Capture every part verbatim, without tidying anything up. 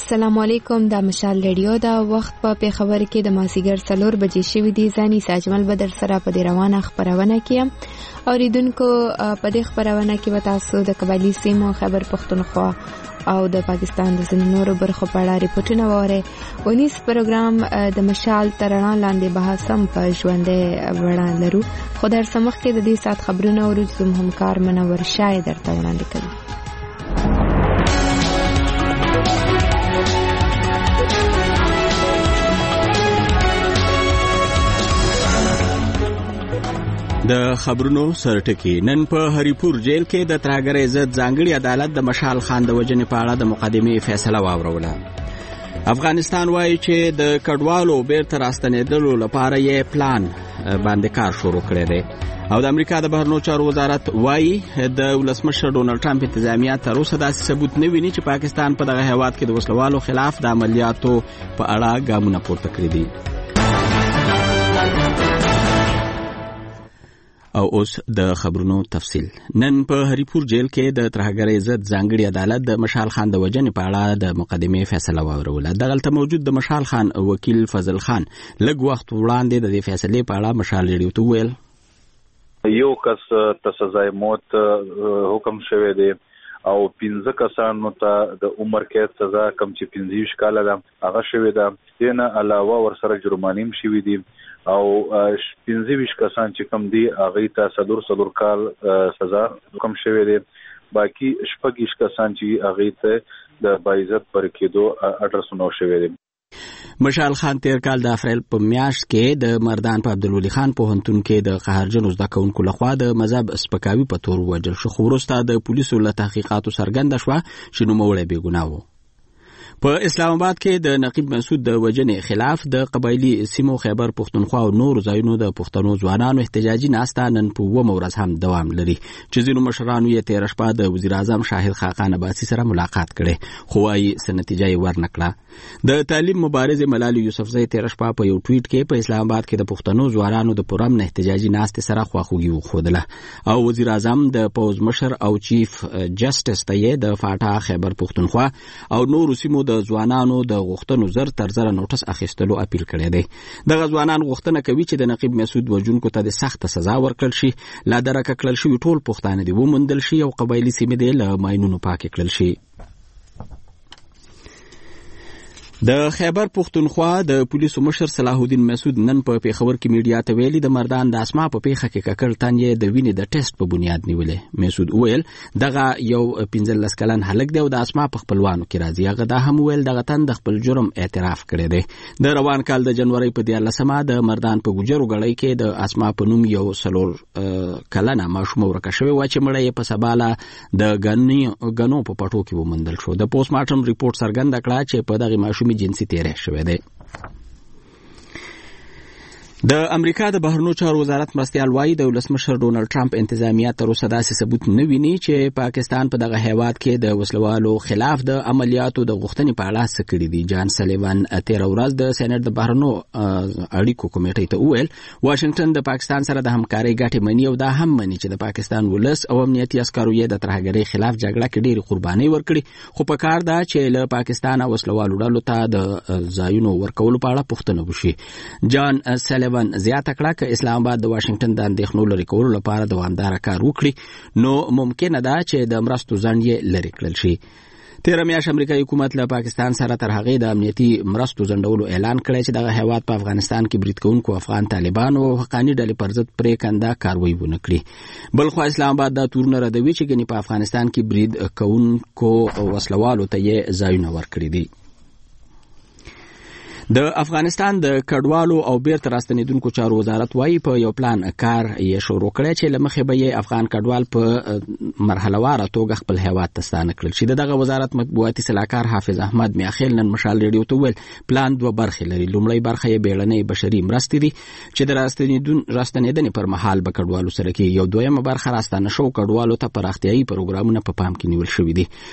السلام علیکم. د مشال ریډیو دا وخت په پیښور کې د مازیګر څلور بجې شوې دي. ځاني ساجمل بدر سره په دې روانه خبرونه کې اوریدونکو په دې خبرونه کې به تاسو د قبایلی سیمو خیبر پختونخوا او د پاکستان د ځینو نورو برخو په اړه ریپورتونه وره. ونیس پروګرام د مشال ترانه لاندې بحث هم په ژوندې وړاندې لرو. خو در سمخ کې د دې سات خبرونه ورزم همکار منور شای درته وړاندې کوي. د خبرونو سرټکی. نن په هریپور جیل کې د ترهګر عزت ځانګړي عدالت د مشال خان د وجنې په اړه د مقدمې فیصله واوروله. افغانستان وایي چې د کډوالو بیرته راستنېدلو لپاره یې پلان باندې کار شروع کړی دی او د امریکا د بهرنیو چارو وزارت وایي د ولسمشر ډونالد ټرمپ انتظامیه تر اوسه داسې ثبوت نه ویني چې پاکستان په دغه هیواد کې د وسلوالو خلاف د عملیاتو په اړه ګامونه پورته کړي دي. او اوس د خبرونو تفصیل. نن په هریپور جیل کې د ترهګر عزت ځانګړي عدالت د مشال خان د وجنې په اړه د مقدمې فیصله واوروله. دغلته موجود د مشال خان وکیل فضل خان لږ وخت وړاندې د دې فیصلې په اړه مشال ریډیو ته ویل یو کس ته سزای موت حکم شوی دی او پنځه کسانو ته د عمر قید سزا کم چې پنځه کاله ده هغه شوی ده. دینه علاوه ورسره جرمانیم شوی دي او پنځه ویشت کسان چې کم دي هغه ته صدور صدور کال سزا حکم شوی دی. باقی شپږ ویشت کسان چې هغه ته د باعزت پر کېدو اډر سنو شوی دی. مشال خان تیر کال د اپریل په میاشت کې د مردان په عبدالولي خان پوهنتون کې د قهرجن زده کوونکو لخوا د مذهب سپکاوي په تور وژل شو. خو وروسته د پولیسو له تحقیقاتو څرګنده شوه چې نوموړی بې ګناه و. په اسلام آباد کې د نقیب مسعود د وجنې خلاف د قبایلی سیمو خیبر پختونخوا او نور ځایونو د پښتنو ځوانانو احتجاجي ناسته نن په اوومه ورځ هم دوام لري چې ځینو مشرانو یې تېره شپه د وزیر اعظم شاهد خاقان عباسي سره ملاقات کړی خو وايي څه نتیجه یې ورنکړه. د تعلیم مبارز ملالي یوسفزۍ تېره شپه په یو ټویټ کې په اسلام آباد کې د پښتنو ځوانانو د پرامن احتجاجي ناستې سره خواخوږي وښودله او وزیر اعظم د پوز مشر او چیف جسټس ته یې د فاټا خیبر پختونخوا او نور سیمو د ځوانانو د غوښتنو زر تر زر نوټس اخیستلو اپیل کړی دی. دغه ځوانان غوښتنه کوي چې د نقیب مسعود وژونکو ته د سخت سزا ورکړل شي، لا درکه کړل شوي ټول پښتانه دي وموندل شي او قبایلي سیمې دې له ماینونو پاکې کړل شي. د خیبر پختونخوا د پولیسو مشر صلاح الدین مسعود نن په پیښور کې میډیا ته ویلي د مردان د اسما په پیښه کې ککړ تن یې د وینې د ټیسټ په بنیاد نیولې. مسعود ویل دغه یو پنځلس کلن هلک دی او د اسما په خپلوانو کې راځي. هغه دا هم ویل دغه تن د خپل جرم اعتراف کړی دی. د روان کال د جنوري په دیارلسمه د مردان په ګوجرو غړی کې د اسما په نوم یو سلور کلنه ماشومه ورکه شوې وه چې مړی یې په سباله د غنو په پټو کې وموندل شو. د پوسټ مارټم ریپورت څرګنده کړه چې په دغه ماشومې جنسي تیرې شوې ده. د امریکا د بهرنیو چارو وزارت مرستیال وایي د ولسمشر ډونالد ټرمپ انتظامیه تر اوسه داسې ثبوت نه ویني چې پاکستان په دغه هیواد کې د وسلوالو خلاف د عملیاتو د غوښتنې په اړه څه کړي دي. جان سلیوان تېره ورځ د سېنات د بهرنیو اړیکو کمیټې ته وویل واشنګټن د پاکستان سره د همکارۍ ګټې مني او دا هم مني چې د پاکستان ولس او امنیتي عسکرو یې د ترهګرۍ خلاف جګړه کې ډېرې قربانۍ ورکړي خو په کار ده چې له پاکستان او وسلوالو ډلو ته د ځایونو ورکولو په اړه پوښتنه وشي. جان سلیوان زیاته کړه که اسلام آباد د واشنګټن د اندېښنو لرې کولو لپاره دوامداره کار وکړي نو ممکنه ده چې د مرستو ځنډ یې لرې کړل شي. تېره میاشت امریکایي حکومت له پاکستان سره تر هغې د امنیتي مرستو ځنډولو اعلان کړی چې دغه هیواد په افغانستان کې برید کوونکو افغان طالبانو او حقاني ډلې پر ضد پرېکنده کاروایي ونه کړي. بل خوا اسلام آباد دا تورونه ردوي چې ګنې په افغانستان کې برید کوونکو وسلوالو ته یې ځایونه ورکړي دي. د افغانستان د کډوالو او بیرته راستنېدونکو چارو وزارت وایي په یو پلان کار یې شروع کړی چې له مخې به یې افغان کډوال په مرحلهواره توګه خپل هیواد ته ستانه کړل شي. د دغه وزارت مطبوعاتي سلاکار حافظ احمد میاخیل نن مشال ریډیو ته وویل پلان دوه برخې لري. لومړی برخه یې بیړنۍ بشري مرستې دي چې د راستنېدنې پر مهال به کډوالو سره کېږي. یو دویمه برخه راستانه شوو کډوالو ته پراختیایي پروګرامونه په پام کې نیول شوي دي.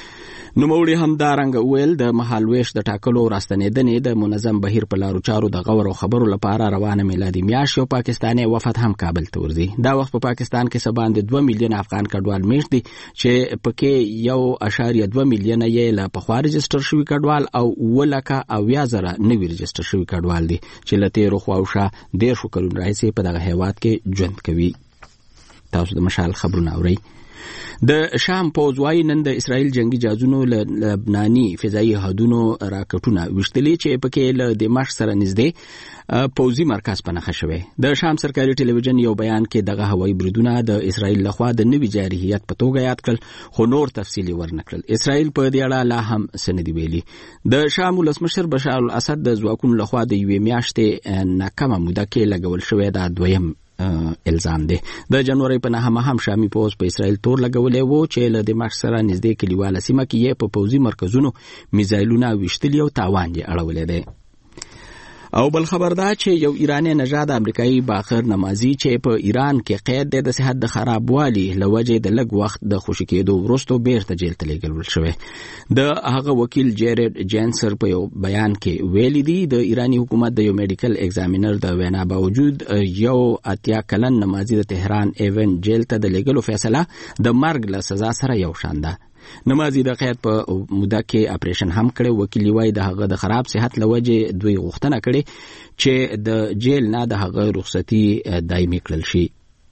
نوموړي همدارنګه ویل د مهالويش د ټاکلو راستنېدنې د منظم بهیر په لارو چارو د غور او خبرو لپاره روانه میلادي میاشت یو پاکستاني وفد هم کابل ته ورځي. دا وخت په پاکستان کې سباند دوه میلیون افغان کډوال میشت دي چې پکې یو اشاریه دوه میلیون یې له پخوا رجستر شوي کډوال او ولکه او یا زره نوي رجستر شوي کډوال دي چې له تیرو خواوشا ډېر شو کلونه راځي په دغه هیواد کې ژوند کوي. تاسو د مشال خبرونه اورئ. د شام پوز وايي نن د اسرائیل جنگي جهازونو له لبناني فضایي حدودونو راکټونه وشتلې چې پکې له دمشق سره نږدې پوزي مرکز په نښه شوی. د شام سرکاري ټلویزیون یو بیان کې دغه هوایي بریدونه د اسرائیل لخوا د نوي جارحیت په توګه یاد کړل خو نور تفصیلي ورنکړل. اسرائیل په دې اړه لا هم سندي ویلي. د شام ولسمشر بشار الاسد د ځواکونو لخوا د یوې میاشتې ناکامه موده کې لګول شوی دا دویم الزام دی. د جنوري په نهمه هم شامي پوز په اسرائیل تور لګولې وو چې له دمشق سره نږدې کلیواله سیمه کې یې په پوزي مرکزونو میزایلونه وشتلي او تاوان یې اړولې دی. او بل خبر دا چې یو ایرانی نژاد امریکایي باخر نمازي چې په ایران کې قید دی د صحت د خرابوالي لوجه د لږ وخت د خوشی کېدو وروسته بیرته جیل ته لیږل شوی. د هغه وکیل جیرد جینسر په یو بیان کې ویلي دی د ایرانی حکومت د یو میډیکل ایگزامینر د وینا باوجود یو اتیا کلن نمازي د تهران ایون جیل ته د لیږلو فیصله د مرګ له سزا سره یو شان ده. نمازي د قید په موده کې اپریشن هم کړي. وکیل وایي د هغه د خراب صحت لوجه دوی غوښتنه کړي چې د جیل نه د هغه رخصتي دایمي کړل شي.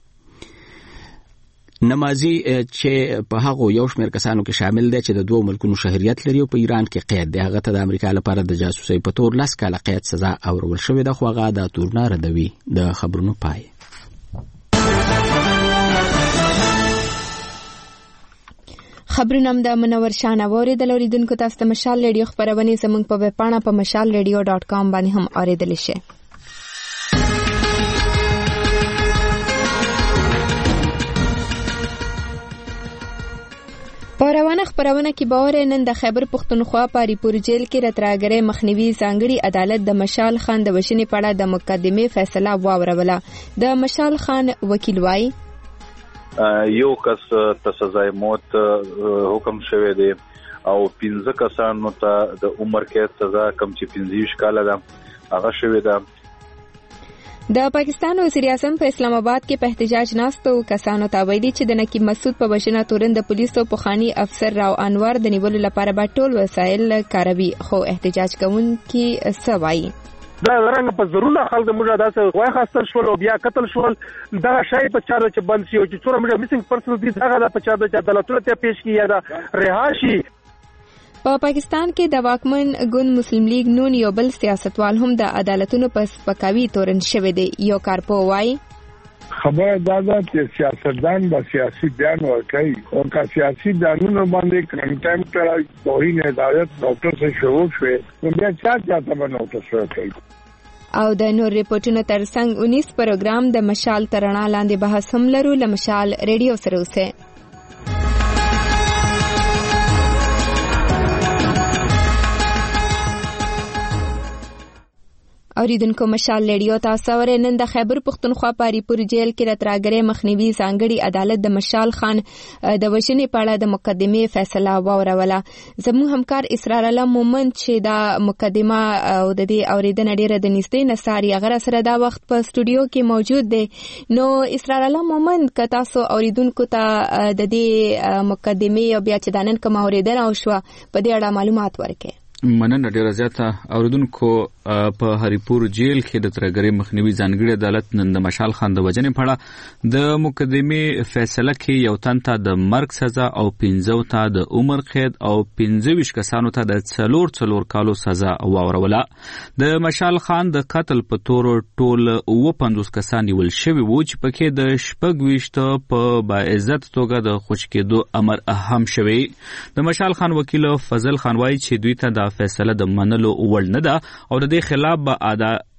نمازي چې په هغه یو شمېر کسانو کې شامل دي چې د دوه ملکونو شهریت لري او په ایران کې قید دي. هغه ته د امریکا لپاره د جاسوسۍ په تور لس کاله قید سزا اورول شوې ده خو هغه د تورنا ردوي. د خبرونو پای. خبرونه د منور شان اوریدل اوریدونکو تاسو ته مشال ریډیو خبرونه زموږ په ویب پاڼه په مشال ریډیو ډاٹ کام باندې هم اوریدل شي. په روانه خبرونه کې باور نن د خیبر پښتونخوا په ریپور جیل کې راتراګره مخنیوي ځانګړي عدالت د مشال خان د وشنې په اړه د مقدمې فیصله واوروله. د مشال خان وکیل وایي یو کس ته سزای موت حکم شوی دی او پنځه کسانو ته د عمر قید سزا کم چې پنځه کاله ده هغه شوی ده. د پاکستان وزیر اعظم په اسلام آباد کې په احتجاج ناستو کسانو ته ویلي چې د نقیب مسعود په بشنه تورن د پولیسو پخوانی افسر راو انور د نیولو لپاره به ټول وسایل کاروي خو احتجاج کوونکي څه وایي. دا رنګ په ضروري خلک موږ داسې وای خاصه شول او بیا قتل شول دا شای په چارو چې بند شي او چې څوره موږ میسنګ پرسن دي هغه په چارو چې عدالت ته پیش کیږي دا رها شي. په پاکستان کې د واکمن ګوند مسلم لیگ نون یو بل سیاستوال هم د عدالتونو په سپکاوي تورن شوی دی. یو کارپو وایي خبر دادا چې سیاستدان با سیاسی بیان ورکړي او کا سیاسی بیانونو باندې کنټمپټ توهین عدالت نوټس سے شروع شوه نو بیا چا چاته به نوټس ورکړي. او د نور ریپورتونو ترڅنګ اونیس پروګرام د مشال ترنا لاندې بحث هم لرو. له مشال ریډیو سره اوسه. اوریدونکو مشال ریډیو تاسو ورې نن د خیبر پښتونخوا په ریپور جیل کې راتراګره مخنیوي ځانګړي عدالت د مشال خان د وشنې په اړه د مقدمې فیصله واوروله. زموږ همکار اسرار الله مومند چې دا مقدمه او د دې اوریدنه ډیره د نږدې نساري غره سره دا وخت په سټوډیو کې موجود دی. نو اسرار الله مومند که تاسو اوریدونکو ته د دې مقدمې او بیا چې د نن کوم اوریدنه او شو په دې اړه معلومات ورکړئ. مننه ډیره زیاته. اوریدونکو په هریپور جیل کې د ترګری مخنیوي ځانګړي عدالت نن د مشال خان د وجنې په اړه د مقدمې فیصله کې یو تن ته د مرګ سزا او پنځه ته د عمر قید او پنځه ویشت کسانو ته د څلور څلور کالو سزا واوروله. د مشال خان د قتل په تور ټول اوه پنځوس کسان نیول شوي وو چې پکې د شپږ ویشت په باعزت توګه د خوش کېدو امر هم شوی. د مشال خان وکیل فضل خان وایي چې دوی ته د فیصله د منلو وړ نه ده او د دې خلاف به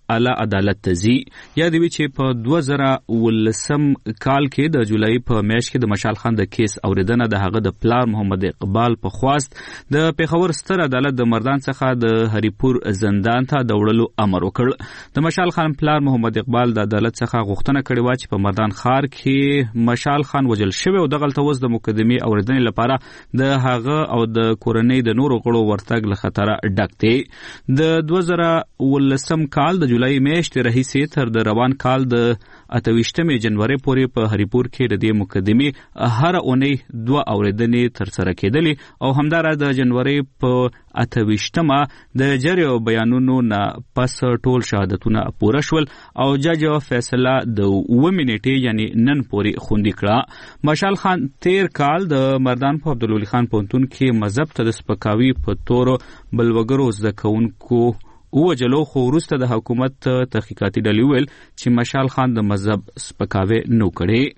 اعلی عدالت ته ځي. یا دی چې په دوه زره ولسم کال کې د جولای په میاشت کې د مشال خان د کیس اوریدنه د هغه د پلار محمد اقبال په خواست د پیښور ستر عدالت د مردان څخه د هریپور زندان ته د وړلو امر وکړ. د مشال خان پلار محمد اقبال د عدالت څخه غوښتنه کړې و چې په مردان ښار کې مشال خان وژل شوی او دغلته اوس د مقدمې اوریدنې لپاره د هغه او د کورنۍ د نورو غړو ورتګ له خطره ډک دی. د دوه زره ولسم کال د جولای میاشتې راهیسې تر د روان کال د اته ویشتمې جنوري پورې په هریپور کې د دې مقدمې هر اونۍ دوه اوریدنې ترسره کېدلې او همدارس د جنوري په اته ویشتمه د جری او بیانونو نه پس ټول شهادتونه پوره شول او جج فیصله د اوه منټې یعنی نن پورې خوندي کړه. مشال خان تیر کال د مردان په عبدالولي خان پوهنتون کې مذهب ته د سپکاوي په تور بلوګرو زده کوونکو ووجلو، خو وروسته د حکومت تحقیقاتي ډلې ویل چې مشال خان د مذهب سپکاوی نه کړی.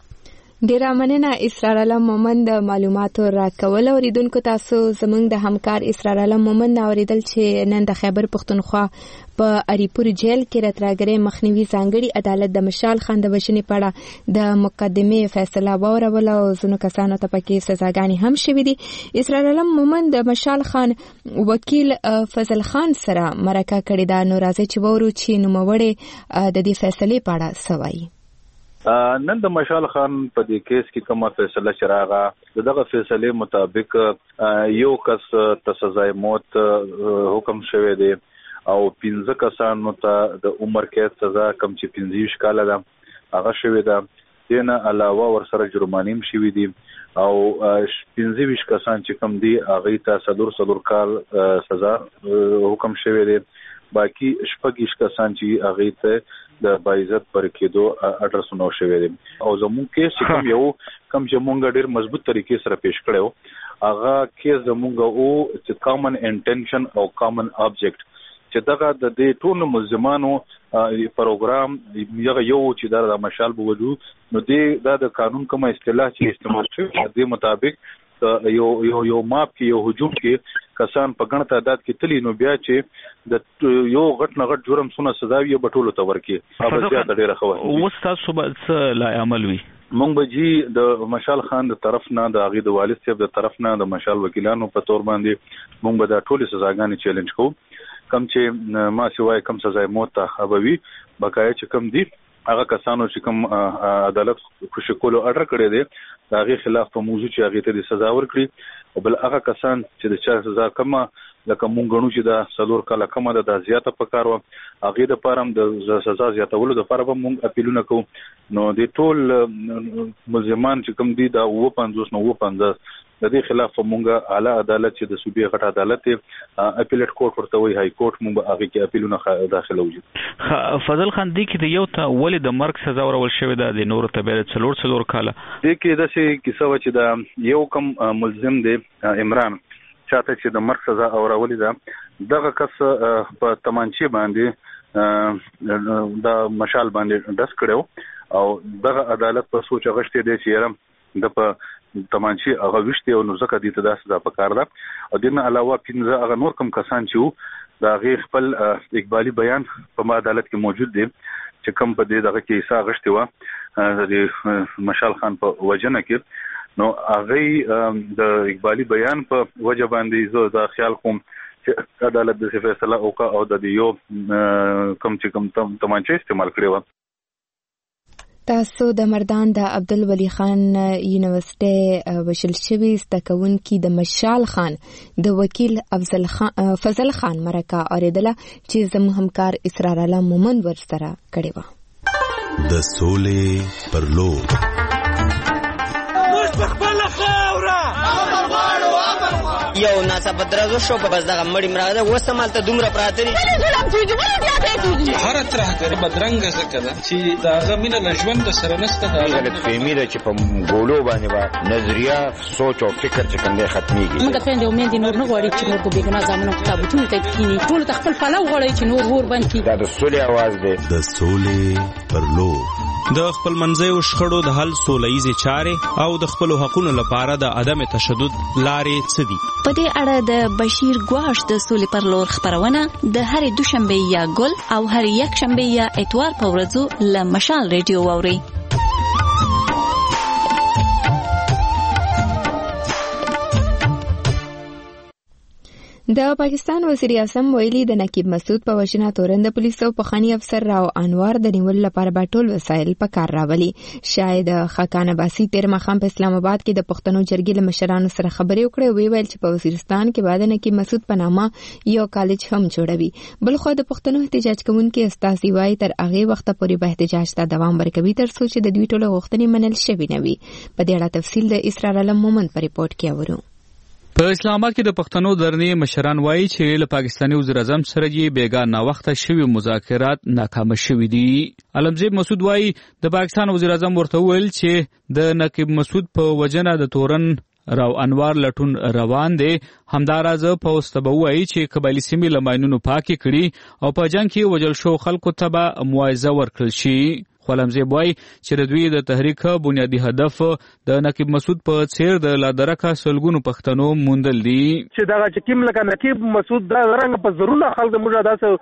ډیره مننه اسرار علم مومند د معلوماتو راکول. اوریدونکو تاسو زموږ د همکار اسرار علم مومند اوریدل چې نن د خیبر پختونخوا په اریپور جیل کې راتراګرې مخنیوي ځانګړي عدالت د مشال خان د وژنې په اړه د مقدمې فیصله واوروله او ځینو کسانو ته پکې سزاګانې هم شوې دي. اسرار علم مومند د مشال خان وکیل فضل خان سره مرکه کړې ده. نو راځي چې وورو چې نوموړی د دې فیصلې په اړه څه وایي. نن د مشال خان په دې کیس کې کومه فیصله چې راغله دغه فیصله مطابق یو کس ته سزای موت حکم شوی دی او پنځه کسانو ته د عمر قید سزا کم چې پنځه کاله ده هغه شوی ده. دینه علاوه ورسره جرمانیم شوی دي او پنځه کسان چې کم دي هغه ته صدور صدور کال سزا حکم شوی دی. باقی شپږ کسان چې هغه ته د بایزت پر کېدو اډرسونه شوی دي او زموږ کیس چې کوم یو کم چې مونږ ډېر مضبوط طریقې سره پیش کړو هغه کیس زموږ او چې کامن انټنشن او کامن آبجیکټ چې دغه د دې ټول ملزمانو پروګرام یو یو چې د مشال بوجو نو دې د قانون کومه اصطلاح چې استعمال شوی د مطابق یو یو یو ماپ کې یو هجوم کې کسان په ګڼ تعداد کې تلی نو بیا چې د یو غټ نه غټ جرم سونه سزا وي بټولو ته ورکی هغه زیاته ډیره خو اوس تاسو به لا عمل وي. مونږ به جی د مشال خان د طرف نه د هغه د والد صاحب د طرف نه د مشال وکیلانو په تور باندې مونږ به د ټولو سزاګانې چیلنج کوو. کم چې ما سوای کم سزا موت ته ابوي بقایا چې کم دي هغه کسانو چې کوم عدالت خوشی کولو اډر کړی دی هغه خلاف په موضوع چې هغه ته د سزا ورکړي او بل هغه کسان چې د چا سزا کمه لکه مونږ غنو چې دا سلور کاله کمه ده د زیاته پکارو هغه د پارم د سزا زیاتولو د پاره به مونږ اپیلونه کوو. نو د ټول ملزمان چې کوم دي دا و پنځوس نو و پنځه د دې خلاف مونږه اعلی عدالت چې د صوبې غټ عدالت اپیلیټ کورټ ورته وی هاي کورټ مونږ هغه کې اپیلونه داخله وځي. فضل خان دی کې یو ته ولې د مرګ سزا ورول شوې ده د نور ته بیرته څلور څلور کاله دې کې د څه کیسه و چې دا یو کم ملزم دی عمران چاته چې د مرګ سزا اورولې ده دغه کس په تمانچې باندې د مشال باندې دس کړو او دغه عدالت په سوچ غشته دی چې د په تمانچې هغه وشته او نو زکه دي ته داسې دا پکار ده او دنه علاوه پنځه هغه نور کم کسان چې دا غیر خپل اقبالي بیان په عدالت کې موجود دي چې کم په دې دغه کې حصہ غشته و د مشال خان په وجنه کې نو هغه د اقبالي بیان په وجه باندې زه دا خیال کوم چې عدالت د فیصله وکړه او د یو کم چې کم تمانچې استعمال کړو. تاسو د مردان د عبدالولي خان یونیورسيټي وشل شوی زده کوونکي د مشال خان د وکیل افضل خان فضل خان مرکه اوریدله چې زموږ همکار اسرار علم مومند ورسره کړی و. د سولې پر لور یو ناسا بدرازو شو په بس دغه مړی مراده وسمال ته دومره پراتري هر تر هغه بدرنګ زکه ده چې داغه مینه لژوند سره نسته دا غلط فهمي ده چې په ګولو باندې با نظریه سوچ او فکر چې کنده ختميږي. موږ ته د امید نور نه غواړي چې موږ به ګناه زمونږ کتابونه ته کینی ټول تخپل فلو غواړي چې نور ور باندې دا د سولې आवाज ده. د سولې پر لور د خپل منځیو شخړو د حل سولهییزې چارې او د خپلو حقونو لپاره د عدم تشدد لارې څه دي؟ په دې اړه د بشیر ګواش د سولې پر لور خبرونه د هرې دوشنبه یا ګل او هرې یک شنبه یا اتوار په ورځو له مشال ریډیو واورئ. د پاکستان وزیر اعظم ویلي د نقیب مسعود په وژنه تورن د پولیسو پخوانی افسر راو انوار د نیولو لپاره به ټول وسایل په کار راولي. شاید خاقان عباسي تیر ماښام په اسلام آباد کې د پښتنو جرګې له مشرانو سره خبرې وکړې او ویل چې په وزیرستان کې به د نقیب مسعود په نامه یو کالج هم جوړوي. بلخو د پښتنو احتجاج کوونکي استازي وایي تر هغه وخت پورې به احتجاج ته دوام ورکوي تر څو چې د دوی ټول غوښتنې منل شوي نه وي. په دې اړه تفصیل د اسرار علم مومند په ریپورت کې اورو. په اسلام آباد کې د پښتنو درنې مشران وایي چې له پاکستاني وزیر اعظم سره یې بیګا ناوخته شوي مذاکرات ناکامه شوي دي. علمزیب مسعود وایي د پاکستان وزیر اعظم ورته وویل چې د نقیب مسعود په وجنه د تورن راو انوار لټون روان دی. همداراز پوسټ ته وایي چې قبایلي سیمې له ماینونو پاکې کړي او په جنگ کې وژل شو خلکو ته به معاوضه ورکړل شي. علمزیب وایي چې د دوی د تحریک بنیادی هدف د نقیب مسعود په څیر د لادرکه سلګونو پښتنو موندل دي. چې دا چې کوم لکه نقیب مسعود دا رنګ په ضرورت خلک موږ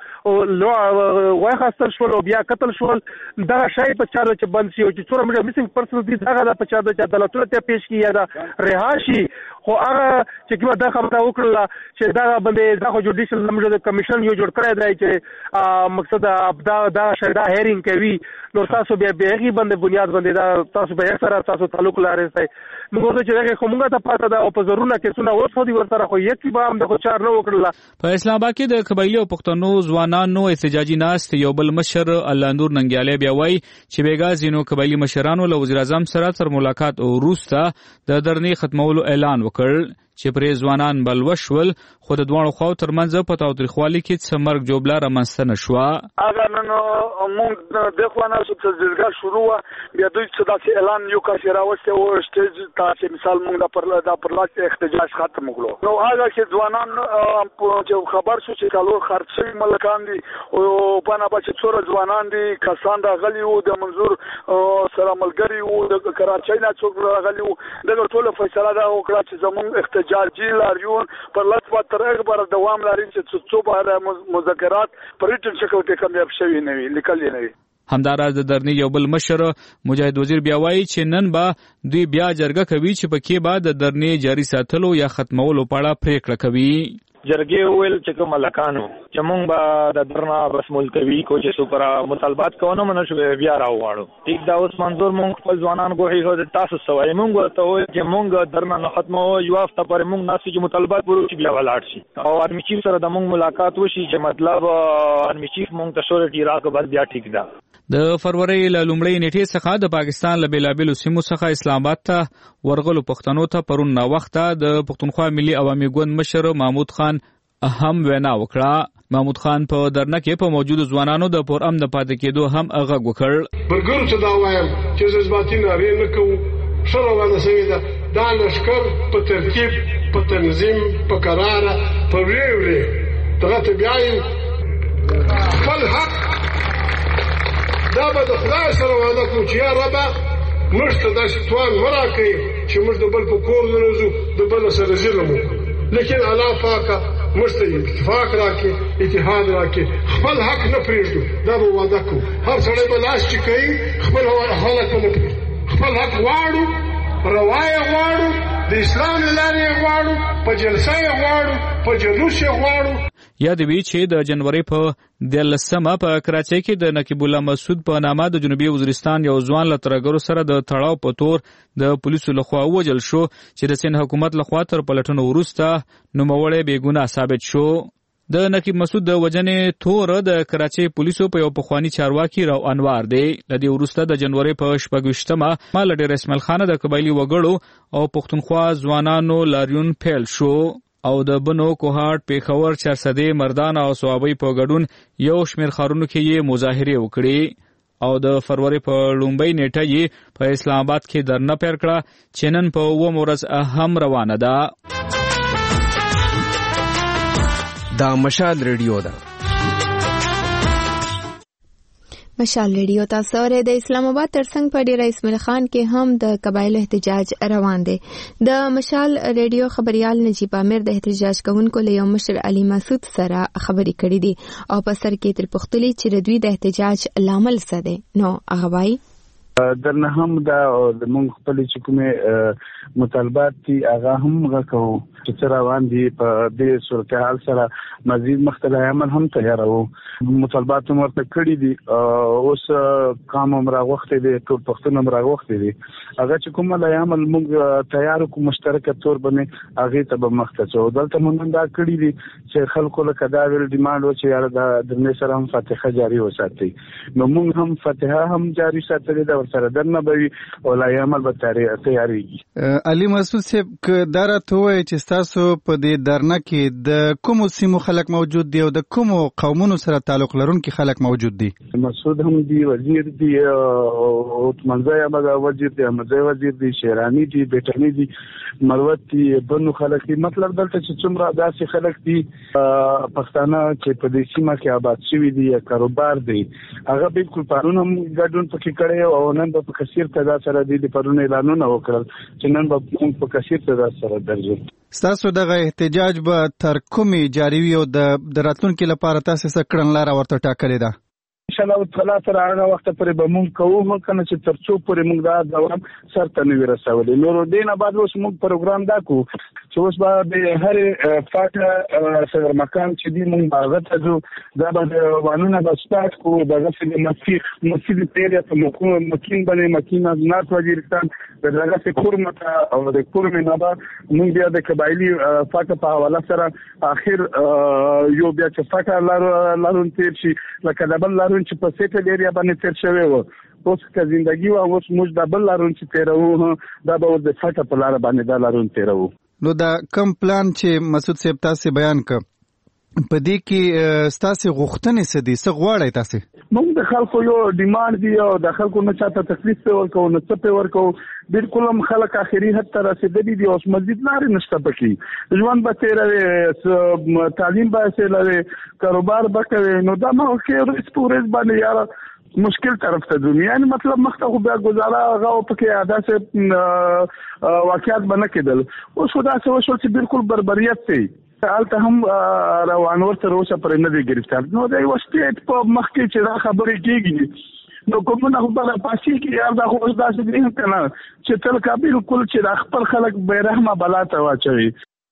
داسه وای خاصه شول او بیا قتل شول دا شای په چارو چې بند شي او چې څوره موږ میسنګ پرسن دي دا د په چارو چې عدالتونه ته پیش کیږي دا رهاشي خو هغه چې کومه دا خبره وکړه چې دا باندې دا خو جوډیشل موږ د کمیشن یو جوړ کړی دی چې مقصد ابدا دا شایدا هیرینګ کوي نو تاسو بیا بیغي باندې بنیاد باندې دا تاسو به سره تاسو تعلق لرئ سي موږ چې هغه کومه ته پاته دا او په ضرورت کې څونه ورته دی ورته خو یکی به هم د خو چار نه وکړل. په اسلام آباد کې د قبایلی او پښتنو ځوانانو احتجاجي ناست یو بل مشر الله نور ننګیالی بیا وایي چې بیګا زینو قبایلی مشرانو له وزیر اعظم سره تر ملاقات او وروسته د درنې ختمولو اعلان وکړ چې پرې ځوانان بلوشول خو د دوه خو ترمنځ په تاوتریخوالي کې څه مرګ جوړه رامنځته نشوه. اگر نن موږ د خوانه چې زړګا شروع بیا دوی څه داسې اعلان یو کاسي راوسته او سټیج تاسو مثال موږ د پر د پرلاس احتجاج ختم وکړو نو هغه چې ځوانان چې خبر شو چې کالو خرڅي ملکان دي او په نه بچ څور ځوانان دي کسان راغلي وو د منظور سره ملګری وو د کراچۍ نه څوک راغلي وو دغه ټول فیصله دا وکړه چې زموږ جارجی لاریون پر لطفه تر اخبار دوام لري چې څو به مذاکرات پر ریټن شکل کې کامیاب شوي نه وي لیکل نه وي. همداراز د درنې یو بل مشر مجاهد وزیر بیا وایي چې نن به دوی بیا جرګه کوي چې پکې به د درنې جاری ساتلو یا ختمولو په اړه پریکړه کوي. جرګې ویل چې کوم ملکانو چې مونږ به د درنا بس ملتوي کو چې سپرا مطالبات کوو نه منشو بیا راوړو ټیک دا اوس منظور مونږ خپل ځوانان غوښي هو تاسو سوای مونږ ورته وایي چې مونږ درنا نه ختمو یو هفته پر مونږ ناسي چې مطالبات ورو چې بیا ولاړ شي او ارمی چیف سره د مونږ ملاقات وشي چې مطلب ارمی چیف مونږ ته شورټي راکو بس بیا ټیک ده. د فروری له لومړۍ نیټې څخه د پاکستان له بیلابیلو سیمو څخه اسلام آباد ته ورغلو پښتنو ته پرون نا وخته د پښتونخوا ملي عوامي ګوند مشر محمود خان اهم وینا وکړه. محمود خان په درنه کې په موجودو ځوانانو د پور امن پاتې کېدو هم هغه وکړ. برګر څه دا وایم چې جذباتي ناري نه کوو شروانه سوي ده دا لشکر په ترتیب په تنظیم په قراره په ویوري دغه ته بیاي خپل حق دا به د خدای سره وعده کوو چې یا رب موږ ته داسې توان مه راکوي چې موږ د بل په کور ننوځو د بل سره ظلم وکړو لیکن الله پاکه موږ ته اتفاق راکړي اتحاد راکړي خپل حق نه پرېږدو دا به وعده کوو. هر سړی به لاس چې کوي خپل حالت به نه پرېږدو خپل حق غواړو روا یې غواړو د اسلام له لارې یې غواړو په جلسه یې غواړو په جلوس یې غواړو. یاد وی چې د جنوري په دلسمه په کراچۍ کې د نقیب الله مسعود په نامه د جنوبي وزیرستان یو ځوان له ترګرو سره د تړاو په تور د پولیسو لخوا وژل شو چې د سند حکومت لخوا تر پلټنو وروسته نوموړی بېګناه ثابت شو. د نقیب مسعود د وژنې تور د کراچۍ پولیسو په یو پخوانی چارواکي راو انوار دی. د دې وروسته د جنوري په شپږویشتمه مال ډېر اسماعیل خان د قبایلي وګړو او پښتونخوا ځوانانو لاریون پیل شو او د بنو کوهاټ پیښور چارسدې مردان او صوابۍ په ګډون یو شمېر ښارونو کې یې مظاهرې وکړې او د فروری په لومړۍ نیټه یې په اسلام آباد کې درنه پیل کړه چې نن په اووم ورځ هم روانه ده. دا مشال ریډیو ده. مشال ریډیو تاسو اورئ. د اسلام آباد ترڅنګ په ډیره اسماعیل خان کې هم د قبایلو احتجاج روان دی. د مشال ریډیو خبريال نجیب امیر د احتجاج کوونکو له یو مشر علي مسعود سره خبرې کړې دي او په سر کې تر پختلي چې د دوی د احتجاج لامل څه دی. نو هغه وایي درنه هم دا د مونږ خپل چې کومه مطالبات دي هغه هم غوښو چې تر روان دي په دې صورتحال سره مزید مختلف عمل هم تیارو. مطالبات مرته کړی دي اوس قام امر غوښته دي ټول پښتون امر غوښته دي هغه چې کومه د عمل مونږ تیار کو مشترکه تور باندې هغه ته به مختصو دلته مونږ دا کړی دي چې خلکو له کدا ویل ډیماند و چې یاره د درنه سره هم فاتحه جاری وساتي. نو مونږ هم فاتحه هم جاری ساتلې ده سره درنه به او لا عمل به تیاریږي. علي مسعود صاحب ک دارا ته وای چې تاسو په دې درنه کې د کوم سیمو خلک موجود دي او د کوم قومونو سره تعلق لرونکي خلک موجود دي؟ مسعود هم دي، وزیر دي او منځای هغه وزیر دي، مزای وزیر دي، شیرانی دي، بیٹنی دي، مروت دي، بنو خلک دي. مطلب دلته چې څومره داسې خلک دي پښتانه چې په دې سیمه کې آباد شوي دي یا کاروبار دي هغه بالکل پرون هم ګډون پکې کړی او نن په کثیر تعداد سره دي پرون اعلانونه وکړل چې نن په کثیر تعداد سره درځي. ستاسو دغه احتجاج به تر کومې جاری وي او د راتلونکي لپاره تاسو څه کړنلاره ورته ټاکلې ده؟ ان شاء الله تعالی تر هغه وخت پورې به مونږ کوو مونږ کنه چې تر څو پورې مونږ دا دوام سرته نه ورسولې. نور دین بعد اوس مونږ پروګرام دا کو چې اوس به د هر فاټه صدر مکان چې دی مونږ هغه ته جو دا به وانونه به سٹارټ کو دغه چې مسجد مسجد پیری ته مکو مکین باندې مکینه نات وزیرستان دغه چې کورمه او د کورمه نه به مونږ بیا د قبایلی فاټه په حواله سره اخر یو بیا چې فاټه لار لارون تیر شي لکه دبل لار چې په سیټل ایریا باندې تیر شوی و اوس که زندگی و اوس موږ د بل لارون چې تیرو دا به د فاټه په لار باندې دا لارون تیرو. نو دا کم پلان چې مسعود صاحب تاسو بیان ک په دې کې ستاسو غوښتنې څه دي؟ څه غواړئ تاسو؟ موږ د خلکو یو ډیماند دی او د خلکو نه چاته تکلیف په ورکو نه څه په ورکو بالکل هم خلک اخري حد ته رسیدلي دي. اوس مزید لارې نشته پکې ژوند به تیروي تعلیم به سره کاروبار به کوي نو دا نو کې ورځ په ورځ باندې یاره مشکل طرف ته دنیا یعنی مطلب مخته خو بیا گزاره هغه پکې ادا سه واقعیت بنه کېدل اوس خدا سه وشو چې بالکل بربریت دی حالته هم روان ورته روسه پر نه دی گرفتار. نو دا یو سټیټ په مخ کې چې دا خبرې کېږي نو کومه خبره پاسې کې یار دا خو داسې نه کنه چې تل کا بالکل چې خپل خلک بیرحمه بلاته واچوي.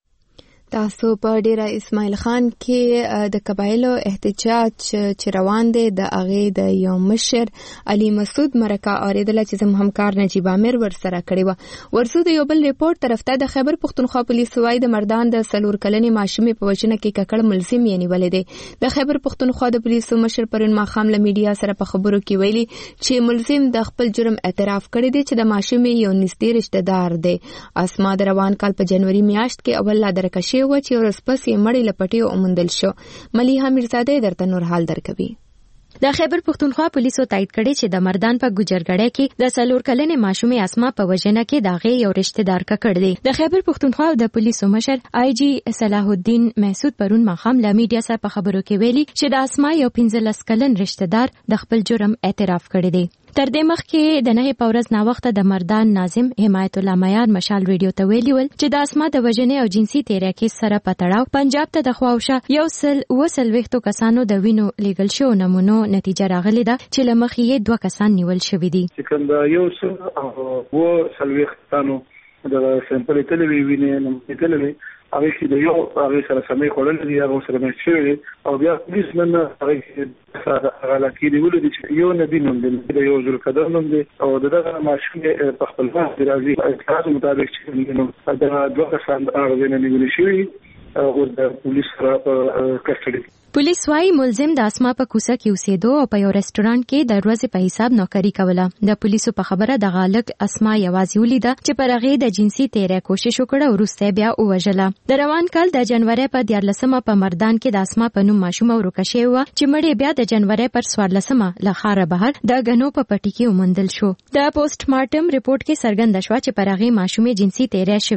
تاسو په ډیره اسماعیل خان کې د قبایلو احتجاج چې روان دي د اغه د یو مشر علي مسعود مرکه اوریدل چې زم همکار نجیب امیر ور سره کړی و. ورسو د یو بل ریپورت طرفته د خیبر پختونخوا پولیس وای د مردان د سلور کلنې ماشومې په وجنه کې ککړ ملزم یې نیولې دي. د خیبر پختونخوا د پولیسو مشر پرون ماخام له میډیا سره په خبرو کې ویلي چې ملزم د خپل جرم اعتراف کړی دی چې د ماشومې یو نږدې رشتہ دار دی. اسما د روان کال په جنوري میاشت کې اول لا درکشي و چې ورسپس یې مړی لپټي اومندل شو. ملیحه میرزاده درته نور حال درکوي. د خیبر پختونخوا پولیسو تایید کړي چې د مردان په ګجرګړې کې د سلور کلنې ماشومې اسما په وجنه کې داغه یو رشتہ دار ککړ دی. د خیبر پختونخوا د پولیسو مشر آی جی صلاح الدین محسود پرون ماخام له میډیا سره په خبرو کې ویلي چې د اسما یو پنځلس کلن رشتہ دار د خپل جرم اعتراف کړی دی. تر دې مخکې د نه پورز نا وخت د مردان ناظم حمایت الله معیار مشال ریډیو ته ویلي ول چې د اسما د وجنې او جنسي تیراکي سره پتاړاو پنجاب ته د خواوشه یو سل وسل وختو کسانو د وینو لیګل شو نمونو نتیجه راغلی ده چې لمخې یې دوه کسان نیول شوی دي. چې کوم یو سل و سل وختانو د سمپل تلوي وینې نمونه تلوي هغه چې د یو هغه سره سمې خورل دي هغه سره مې شوی او بیا پولیس نن هغه هغه لکه دی ولې چې یو نه دینوم د یو ځل قدم نوم دي او دغه ماشومې په خپل ځای د راځي اعتراض مطابق چې نو دا دوه کسان هغه نه نیول شوی او د پولیس سره کسټډي. پولیس وايي ملزم د اسما په کوڅه کې اوسېدو او په یو رستورانت کې د ورځې په حساب نوکری کوله. د پولیسو په خبره د غالک اسما یوازې ولیده چې پر هغه د جنسي تیرې کوشش وکړه او وروسته بیا ووژله. د روان کال د جنوري په دیارلسمه په مردان کې د اسما په نوم ماشومه ورکشې و چې مړی بیا د جنوري پر څوارلسمه له خاره بهر د غنو په پټي کې ومندل شو. د پوسټ مارټم ریپورت کې څرګنده شوه چې پر هغه ماشومه جنسي تیرې شوی و.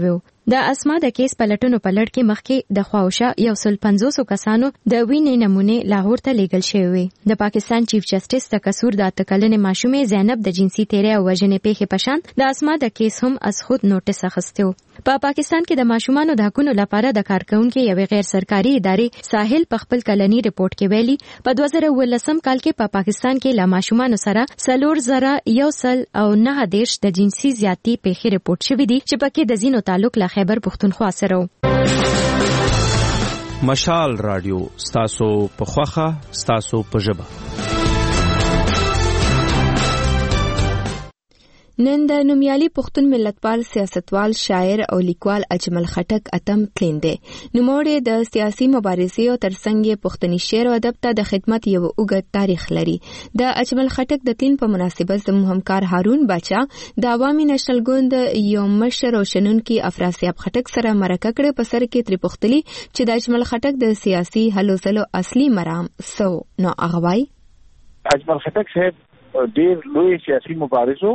د اسما د کیس پلټونو په لړ کې مخکې د خواوشا یو سل پنځوس کسانو د وینې نمونه لاهور ته لیږل شوی وي. د پاکستان چیف جسټس د قصور د اتکلنې ماشومې زینب د جنسي تیرې او وژنې پیښې په شان د اسما د کیس هم از خود نوټس اخیسته و. په پاکستان کې د ماشومانو د حقوقو لپاره د کارکونکو یو غیر سرکاري ادارې ساحل په خپل کلنی ریپورت کې ویلي په دوه زره ولسم کال کې په پاکستان کې لا ماشومانو سره سلور زره یو سل او نه دیش د جنسي زیاتی پیښې ریپورت شوې دي چې پکې د زینو تعلق له خیبر پختونخوا سره و. مشال رادیو ستاسو په خوخه ستاسو په ژبه. نن د نومیالي پښتون ملتپال سیاستوال شاعر او لیکوال اجمل خټک اتم تلین دی. نوموړی د سیاسي مبارزې او ترڅنګ پښتني شعر او ادب ته د خدمت یو اوږد تاریخ لري. د اجمل خټک د تلین په مناسبت زموږ همکار هارون باچا د عوامي نېشنل ګوند یو مشر او شنونکي افراسیاب خټک سره مرکه کړې په سر کې تری پختلی چې د اجمل خټک د سیاسي هلو ځلو اصلي مرام سو نو اغوای. اجمل خټک صاحب ډیر لوی سیاسي مبارزو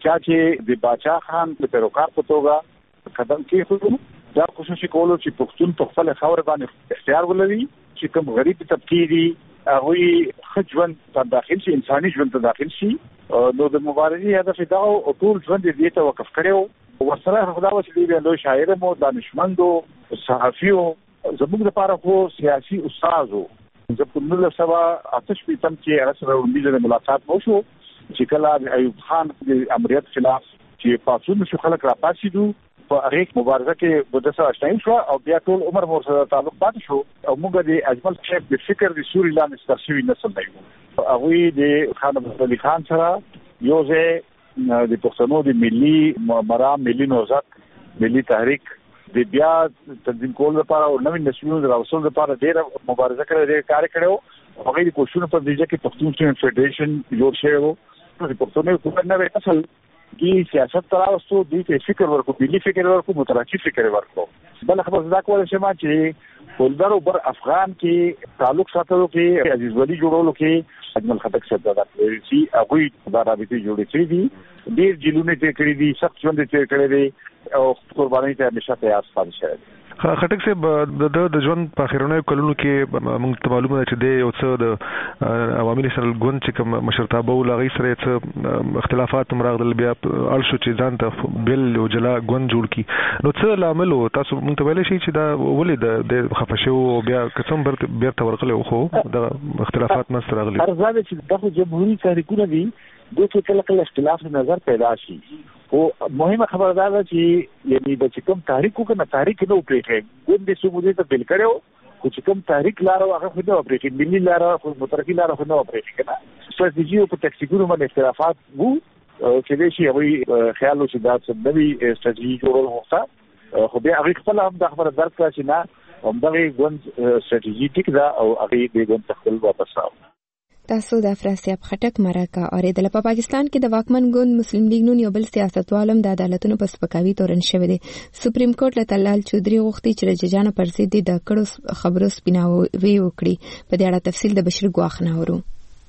چې د باچا خان په پیروکار په توګه قدم کېښودل دا کوشش کولو چې پښتون په خپل خاور باندې اختیار ولري چې کوم غریب طبقې دي هغوی ښه ژوند ته داخل شي انساني ژوند ته داخل شي. نو د مبارزې هدف دا او ټول ژوند دې ته وقف کړو. ورسره خدا وسلې دی لوی شاعر مو دانشمندو صحافیو زموږ لپاره خو سیاسي استاد وو. زه په نولس سوه اته شپېتم کې هغه سره وړاندیز ملاقات وشو چې کله د ایوب خان د امریت خلاف چې پاڅون شو خلک را پاسېدو په هغه مبارزه کې بودسه اشتاین شو او بیا ټول عمر مور سره تعلق پاتې شو او موږ د اجمل شیخ د فکر د سوري لاندې سترشوي نسل نه یو. هغوی د خان عبدالعلي خان سره یو ځای د پښتنو د ملي مرام ملي نهضت ملي تحریک د بیا تنظیم کول لپاره او نوې نسلونو د راوستلو لپاره ډېر مبارزه کړې ډېر کار کړو. هغه د کوششونو په نتیجه کې پښتون فدریشن جوړ شوی و. د پښتون حکومت نوې اصل کې سیاست تراوستو د فکر ورکو ملي فکر ورکو مترقي فکر ورکو. بل خبر زده کول شم چې ولدار بر افغان کې تعلق ساتلو کې عزیز ولی جوړولو کې اجمل خټک صاحب دا چې هغه د رابطې جوړې کړې دي ډېر جیلونه ته کړې دي سخت ژوند ته کړې دي او قرباني ته همیشه تیار پاتې شوی. خټک صاحب د د ژوند په اخرونو کلونو کې موږ ته معلومه ده چې د یو څه د عوامي نېشنل ګوند چې کوم مشرتابه ول هغې سره څه اختلافات هم راغلل بیا اړ شو چې ځان ته بېل او جلا ګوند جوړ کړي. نو څه لامل و تاسو موږ ته ویلی شئ چې دا ولې د خفه شوي او بیا که څه هم بېرته ورغلی و خو دغه اختلافات منځته راغلي؟ هر ځای چې دغه جمهوري تحریکونه دي دوی کې کله کله اختلاف نظر پیدا شي. او مهمه خبره دا ده چې یعنی د چې کوم تحریک وکړه تحریک نه وپرېږي ګوند د صوبې ته بل کړو خو چې کوم تحریک لاره هغه خو نه وپرېږي ملي لاره خو مترقي لاره خو نه وپرېږي کنه. ستراتیژي او په تکتیکونو باندې اختلافات وو چې د شي هغه خیال و چې دا څه نوې ستراتیژي جوړول وخته خو بیا هغه خپل هم د خبره درک کړه چې نه همدغه ګوند ستراتیژي ټیک ده او هغه د ګوند تخلل واپس راو. تاسو د افراسیاب خټک مرکه اوریدله. په پاکستان کې د واکمن ګوند مسلم لیگ نون یو بل سیاستوالم د عدالتونو په سپکاوي تورن شوی دی. سپریم کورټ له طلال چودري غوښتي چې د ججانو پر ضد د کړو خبرو سپیناوي وکړي. په دې اړه تفصیل د بشیر ګواخ نه اورو.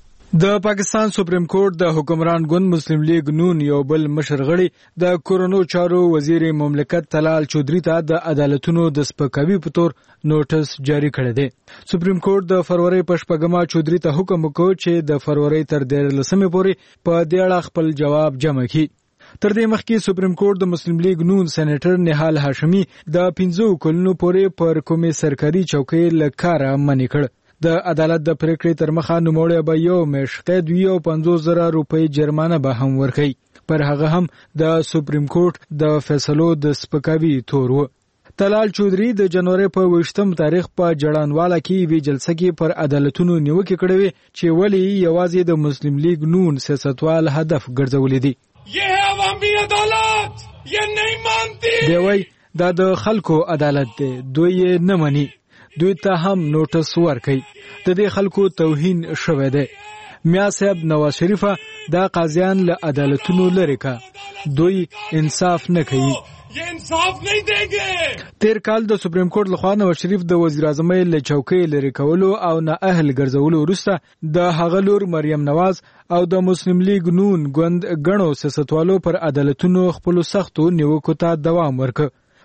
د پاکستان سپریم کورټ د حکمران ګوند مسلم لیگ نون یو بل مشر غړي د کورونو چارو وزیر مملکت طلال چودري ته د عدالتونو د سپکاوي په تور نوټس جاری کړی دی. سپریم کورټ د فروری په شپږمه چودري ته حکم وکړ چې د فروری تر دیارلسمې پورې په دې اړه خپل جواب جمع کړي. تر دې مخکې سپریم کورټ د مسلم لیگ نون سېنیټر نهال هاشمي د پنځو کلونو پورې پر کومې سرکاري چوکۍ له کاره منع کړ. د عدالت د پریکړې تر مخه نوموړی به یو میاشت قید وي او پنځوس زره روپۍ جرمانه به هم ورکوي. پر هغه هم د سپریم کورټ د فیصلو د سپکاوي تور و. طلال چودري د جنوري په ویشتم تاریخ په جړانواله کې یوې جلسه کې پر عدالتونو نیوکې کړې وې چې ولې یوازې د مسلم لیگ نون سیاستوال هدف ګرځولې دي. یہ عوامی عدالت یہ نہیں مانتی. دی وایي دا د خلکو عدالت دی دوی یې نه مني. دوی ته هم نوټس ورکړي. د دې خلکو توهین شوی دی. میا صاحب نواز شریفه دا قاضیان له عدالتونو لري کا دوی انصاف نه کوي. یہ انصاف نہیں دیں گے. تیر کال د سپریم کورټ لخوا نواز شریف د وزیر اعظم له چوکۍ لري کولو او نه اهل ګرځولو وروسته د هغه لور مریم نواز او د مسلم لیگ نون ګوند غنو سیاستوالو پر عدالتونو خپل سختو نیوکو ته دوام ورکړ.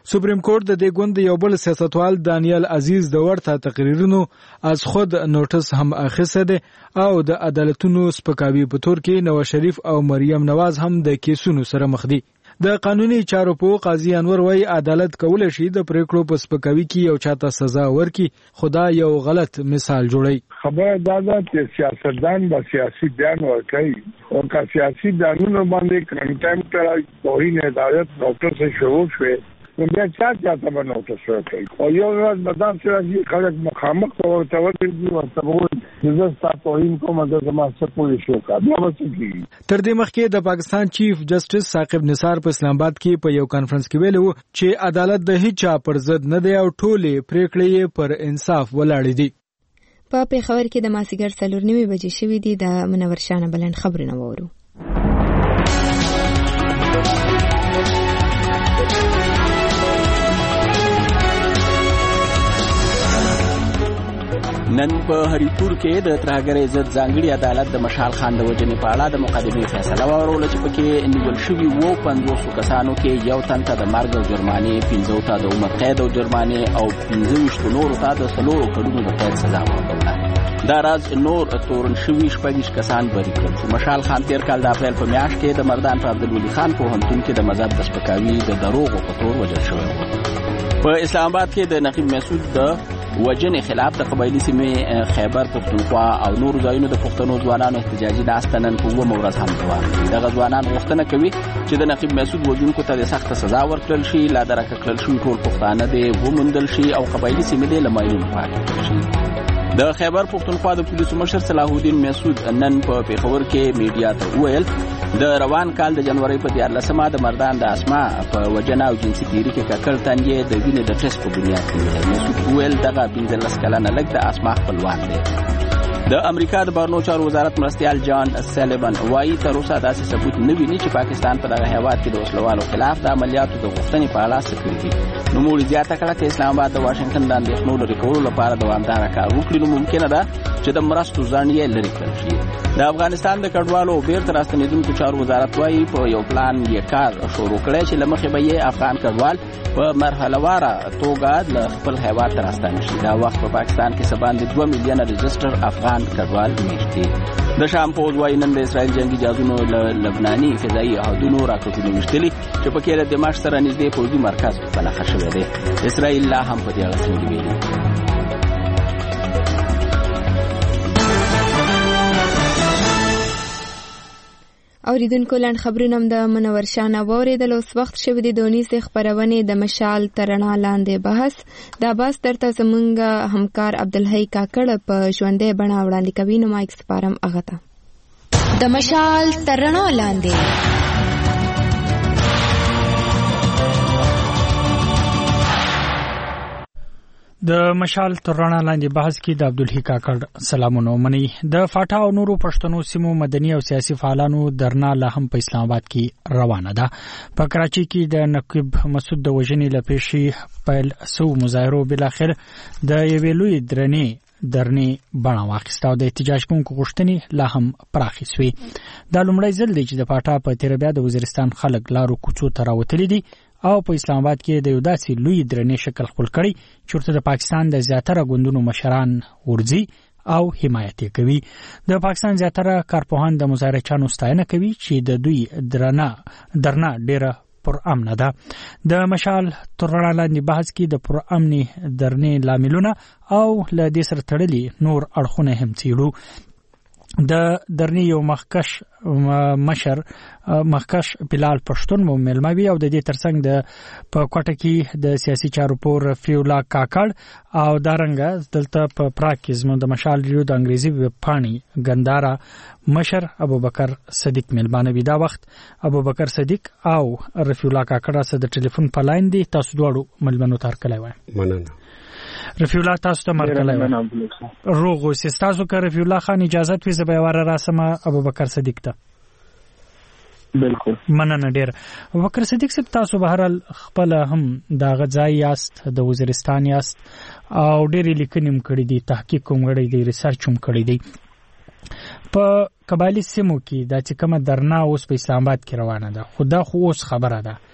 سپریم کورټ د دې ګوند یو بل سیاستوال دانیال عزیز د ورته تقریرونو از خود نوټس هم اخیسته ده او د عدالتونو سپکاوي په تور کې نواز شریف او مریم نواز هم د کیسونو سره مخ دي. د قانوني چارو په قاضي انور وای عدالت کولای شي د پریکړو په سپکاوي کې یو چاته سزا ورکړي، خدا یو غلط مثال جوړي. خبر دا ده چې سیاستدان به سیاسي بیان ورکړي او که سیاسي بیانونه باندې کنټمپټ توهین عدالت ډاکټر سے شروع شوه نو بیا چا چاته به نوټس ورکړي او یو ورځ به داسې راځي خلک مخامخ ورته ورته ورته وایي زه ستا توهین کوم د زما څه پولیس وکړه بیا به څه کېږي. تر دې مخکې د پاکستان چیف جسټس ثاقب نثار په اسلام آباد کې په یو کانفرنس کې ویلي وو چې عدالت د هیڅ چا پر ضد نه دی او ټولې پریکړې پر انصاف ولاړې دي. په پیښور کې د مازیګر څلور نیمې بجې شوې دي. د منور شانه بلند خبرونه وورو. نن په هریپور کې د ترهګرۍ ضد ځانګړي عدالت د مشال خان د وژنې په اړه د مقدمې فیصله واوروله چې پکې نیول شوي اووه پنځوسو کسانو کې یو تن ته د مرګ او جرمانې، پنځو ته د عمر قید او جرمانې او پنځه ویشتو نورو ته د څلورو کلونو د قید سزا ورکوله. دا راز نور تورن شوي شپږ کسان بری کړل چې مشال خان تیر کال د اپریل په میاشت کې د مردان په عبدالولي خان پوهنتون کې د مذهب د سپکاوي د دروغو په تور وژل شوی و. په اسلام آباد کې د نقیب مسعود د وجنې خلاف د قبایلي سیمې خیبر پښتونخوا او نور ځایونو د پښتنو ځوانانو احتجاجي ناسته نن په اوومه ورځ هم دوام کوي. دغه ځوانان غوښتنه کوي چې د نقیب مسعود وژونکو ته د سخته سزا ورکړل شي، لا درکه کړل شوي ټول پښتانه دې وموندل شي او قبایلي سیمې دې له ماینونو پاکې کړل شي. د خیبر پښتونخوا د پولیسو مشر صلاح الدین مسعود نن په پیښور کې میډیا ته وویل د روان کال د جنوري په دیارلسمه د مردان د اسما په وجنه او جنسي تیری کې ککړ تن یې د وینې د ټیسټ په بنیاد کې مسعود وویل دغه پنځلس کلنه لږ د اسما خپلوان دی. د امریکا د بهرنیو چارو وزارت مرستیال جان سلیبن وایي تر اوسه داسې ثبوت نه ویني چې پاکستان په دغه هیواد کې د وسلوالو خلاف د عملیاتو د غوښتنې په اړه څه کړي دي. نوموړي زیاته کړه چې اسلام آباد د واشنګټن د اندېښنو لرې کولو لپاره دوامداره کار وکړي نو ممکنه ده چې د مرستو ځنډ یې لرې کړل شي. د افغانستان د کډوالو او بیرته راستنېدونکو چارو وزارت وایي په یو پلان یې کار شروع کړی چې له مخې به یې افغان کډوال په مرحلهواره توګه له خپل هیواد ته راستانه شي. دا وخت په پاکستان کې څه باندې دوه میلیونه رجسټر افغان کډوال میشتي. د شام پوځ وایي نن د اسرائیل جنگي جهازونو له لبناني فضایي حدودونو راکټونه ویشتلي چې پکې له دمشق سره نږدې پوځي مرکز په نښه شوی دی. اسرائیل لا هم په دې اړه څه نه دي ویلي. اوریدونکو لاند خبرونه د منور شانه واوریدل. اوس وخت شوی دی د اونیسې خپرونې د مشال تر رڼا لاندې بحث. دا بحث درته زموږ همکار عبدالحی کاکړ په ژوندۍ بڼه وړاندې کوي. نو مایک سپارم هغه ته. د مشال تر رڼا لاندې د مشال تر رڼا لاندې بحث کې د عبدالحی کاکړ سلامونه مني. د فاټا او نورو پښتنو سیمو مدني او سیاسي فعالانو درنا لا هم په اسلام آباد کې روانه ده. په کراچي کې د نقیب مسعود د وژنې لپاره پیل سو مظاهرو بل اخر د یوې لوی درنې درنې بڼه واخیسته او د احتجاج کوونکو غوښتنې لا هم پراخې سوې. دا لومړی ځل دی چې د فاټا په تیر بیا د وزیرستان خلک لارو کوڅو ته راوتلي دي او په اسلام آباد کې د یو داسې لوی درنې شکل خپل کړی چې ورته د پاکستان د زیاتره ګوندونو مشران ورځي او حمایت کوي. د پاکستان زیاتره کارپوهان د مظاهرچیانو ستاینه کوي چې د دوی درنه درنه ډیره پر امن ده. د مشال تر رڼا لاندې بحث کې د پر امن درنې لاملونه او له دې سره تړلي نور اړخونه هم څیړو. د درنې یو مخکش مشر مخکش بلال پښتون مو ملموي او د دې ترڅنګ د په کوټه کې د سیاسي چارو پور رفیع الله کاکړ او دارنګ دلته په پراکیز مو د مشال ریو د انګریزي ویب پاڼې ګندارا مشر ابوبکر صدیق ملمانوي. دا وخت ابوبکر صدیق او رفیع الله کاکړ سره د ټلیفون په لاین دي. تاسو دواړو ملمنو تر کله وای مننه. رفیع الله تاسو ته مرکله وای روغ اوسئ. تاسو که رفیع الله خان اجازه وي زه به واره راسمه ابوبکر صدیق ته. بالکل مننه ډیر. ابوبکر صدیق صاحب تاسو بهرحال خپل هم د غځای یاست د وزیرستان یاست او ډېری لیکنې هم کړې دي، تحقیق هم کړی دی، ریسرچ هم کړی دی. په قبایلی سیمو کې دا چې کومه درنا اوس په اسلام آباد کې روانه ده خو دا خو اوس خبره ده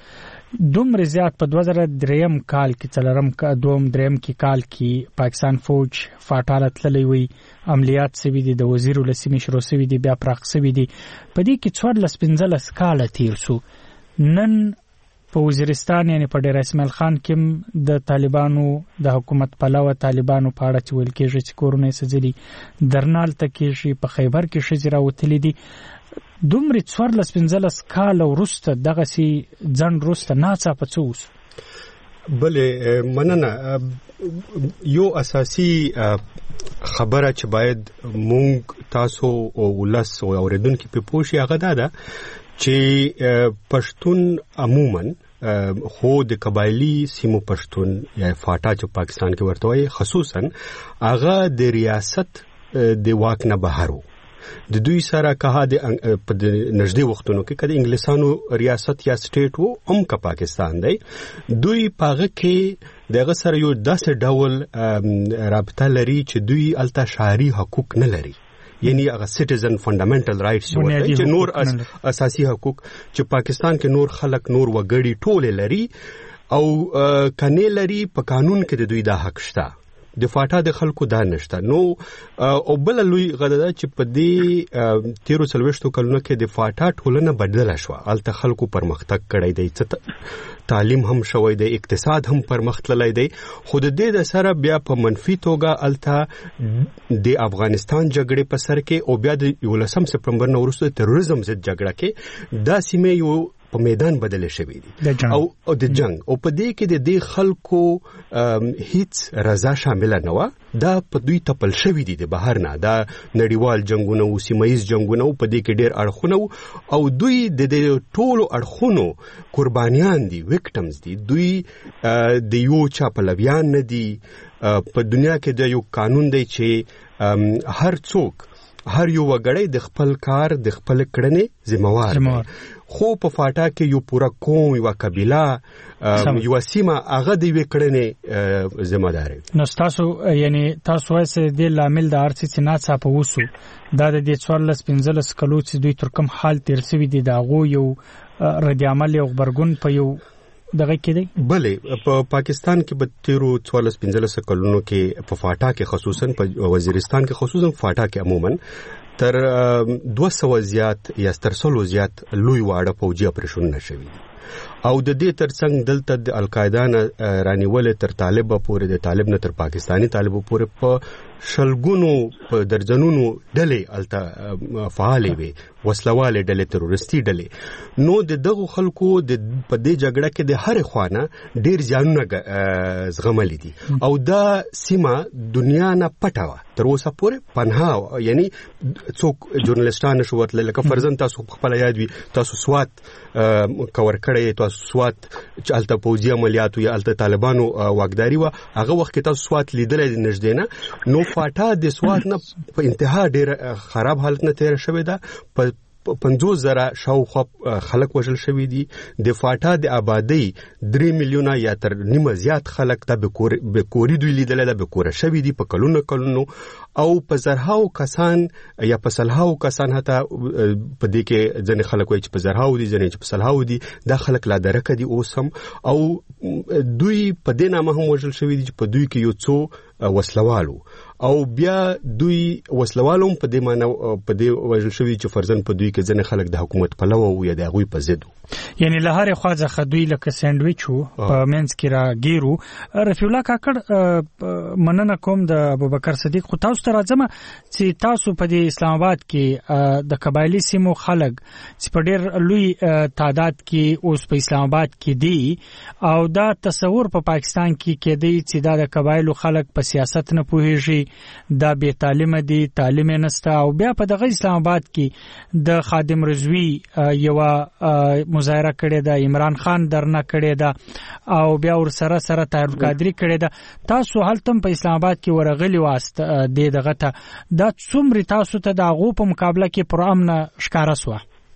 دومره زیات په دوه زره دریم کال کې څلورم دوم دریم کې کال کې پاکستان فوج فاټاله تللی وي، عملیات سوي دي، د وزیر ولسمې شروع سوي دي، بیا پراخ سوي دي. په دې کې څوارلس پنځلس کاله تیر سو. نن په وزیرستان یعنی په ډیر اسماعیل خان کې د طالبانو د حکومت پلوه طالبانو په اړه چې ویل کېږي چې کورونه سزلي درنال ته کېږي، په خیبر کې ښځې راوتلي دي. دومره څوارلس پنځلس کاله وروسته دغسې ځنډ وروسته ناڅاپه څه وسو؟ بلې مننه. یو اساسي خبره چې باید مونږ تاسو او ولس او اوریدونکو په پوه شي هغه دا ده چې پښتون عموما خو د قبایلی سیمو پښتون یا فاټا چې پاکستان کې ورته وایي خصوصا هغه د ریاست د واک نه بهر وو. د دوی سره که د نږدې وختونو کې کله انګلیسانو ریاست یا سټیټ وو هم که پاکستان دی، دوی پاغه کې دغه سره یو داسې ډول رابطه لري چې دوی الته شهري حقوق نه لري، یعنی هغه سټیزن فندامنټل رائټس چې نور اساسي حقوق چې پاکستان کې نور خلک نور وګړي ټول لري او کنه لري په قانون کې د دوی دا حق شته. د فاټا د خلکو دا نشته. نو او بل لوی غددا چې په دې تیرو سلويشتو کلونو کې د فاټا ټولنه بدله شو، الته خلکو پرمختګ کړی دی، تعلیم هم شوی دی، اقتصاد هم پرمختللی دی. خو د دې د سره بیا په منفي توګه الته د افغانستان جګړې په سر کې او بیا د یولسم سپتمبر نه وروسته تروریزم ضد جګړه کې دا سیمه یو په میدان بدل شوی دي او او د جنگ او په دې کې د دې خلکو هیڅ رضا شامل نه و. دا په دوی تپل شوی دي د بهر نه، دا نړیوال جنگونه او سیمایي جنگونه په دې کې ډېر اړخونه او دوی د دې ټولو اړخونو قربانیان دي، وکټمز دي. دوی د یو چا پلویان نه دي. په دنیا کې د یو قانون دی چې هر څوک هر یو وګړی د خپل کار د خپل کړنې ذمہوار دی. خو په فاټا کې یو پورا قوم یو قبیله یو سیمه هغه د وکړنې ذمہ دار. نو تاسو یعنی تاسو وایي د لامل د ارڅ چې ناڅاپه وسو دا د دې څوارلس پنځلس کلو چې دوی تر کوم حال تیر سوي دي دا غو یو رد عمل او خبرګون په یو دغه کې دی. بلې په پاکستان کې به تیرو څوارلس پنځلس کلونو کې په فاټا کې خصوصا په وزیرستان کې خصوصا فاټا کې عموما تر دوه سوه زیات یا تر سلو زیات لوی واړه پوجي اپریشنونه شوي او د دې ترڅنګ دلته د القاعده نه رانیول تر طالب پورې د طالب نه تر پاکستانی طالب پورې په شلګونو په درجنونو ډلې الته فعالې وي، وسلواله ډلې، تروریستي ډلې. نو د دغه خلکو د په دې جګړه کې د هر خوانه ډیر ځانونه زغملي دي او دا سیمه دنیا نه پټه و تر اوسه پورې پناه، یعنی څوک ژورنالیستان شو ورتل لکه فرزن تاسو خپل یاد وي تاسو سوات کور کړی، تاسو سوات چې الته پوځي عملیات یا الته طالبانو واکداري و هغه وخت تاسو سوات لیدلې نږدې نه. نو فاټا د سوات نه په انتها ډیر خراب حالت نه تیر شوی دا، په پنځوس زره شاوخوا خلک وژل شوي دي. د فاټا د آبادی درې میلیونه یا تر نیمه زیات خلک ته به کوري دوی لیدل دا به کوره شوي دي په کلونو کلونو او په زرهاو کسان یا په سلهاو کسان هته په دې کې ځنې خلک وایي چې په زرهاو دي، ځنې چې په سلهاو دي. دا خلک لا درکه دي اوس هم او دوی په دې نامه هم وژل شوي دي چې په دوی کې یو څو وسلوالو او بیا دوی وسلوالو په دې معنی په دې وژل شوي چې فرزن په دوی کې ځنې خلک د حکومت پلوه او یا د هغوی په ضد یعنی له هرې خوا څخه دوی لکه سینډویچ وو په منځ کې راګیرو. رفیع الله کاکړ مننه کوم د ابوبکر صدیق. خو تاسو ته راځم چې تاسو په دې اسلام آباد کې د قبایلی سیمو خلک چې په ډېر لوی تعداد کې اوس په اسلام آباد کې دي او دا تصور په پاکستان کې کېدی چې دا د قبایلو خلک په سیاست نه پوهیږي، دا بې تعلیمه دي، تعلیم یې نشته او بیا په دغه اسلام آباد کې د خادم رضوي یوه مظاهره کړې ده، عمران خان درنه کړې ده او بیا ورسره سره طاهر القادري کړې ده. تاسو هلته په اسلام آباد کې ورغلي واست د دغه ته دا څومره تاسو ته د هغو په مقابله کې پر امن ښکاره سوه؟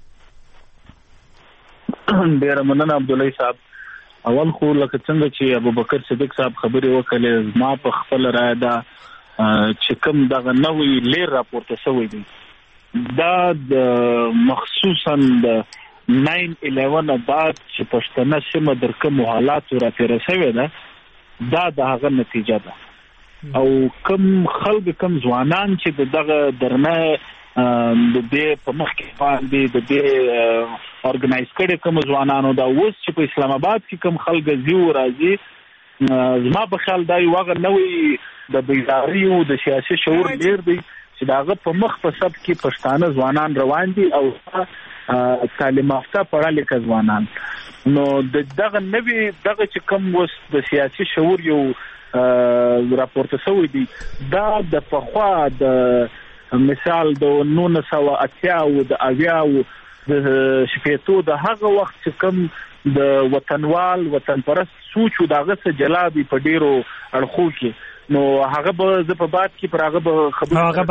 ډېره مننه عبدالله صاحب. اول خو لکه څنګه چې ابوبکر صدیق صاحب خبرې وکړې، ما په خپل رایه ده چې کوم دغه نوې لیر راپورته شوی دی دا د مخصوصا د ناین الیون بعد چې پښتنه سیمه در کوم حالات را تیر شوی ده دا د هغه نتیجه ده. او کم خلک کم ځوانان چې دغه درنه د دې په مخ کې باندې د دې اورګنایز کړي کوم ځوانانو دا اوس چې په اسلام آباد کې کوم خلک زیو راځي زما په خیال دا یو هغه نوې د بیداری او د سیاسي شعور لري دی چې داغه په مخ په سب کې پښتانه ځوانان روان دي او تعلیم یافته پړه لیکه ځوانان. نو دغه نوې دغه چې کوم وس د سیاسي شعور یو راپورته شوی دی دا د پخوا د مثال د نولس سوه اتیا او د اویا او د شپېتو د هغه وخت چې کوم د وطنوال وطن پرست سوچ او دغه څه جلابي په ډیرو اړخو کې نو هغه به ز په باد کې پر هغه به خبره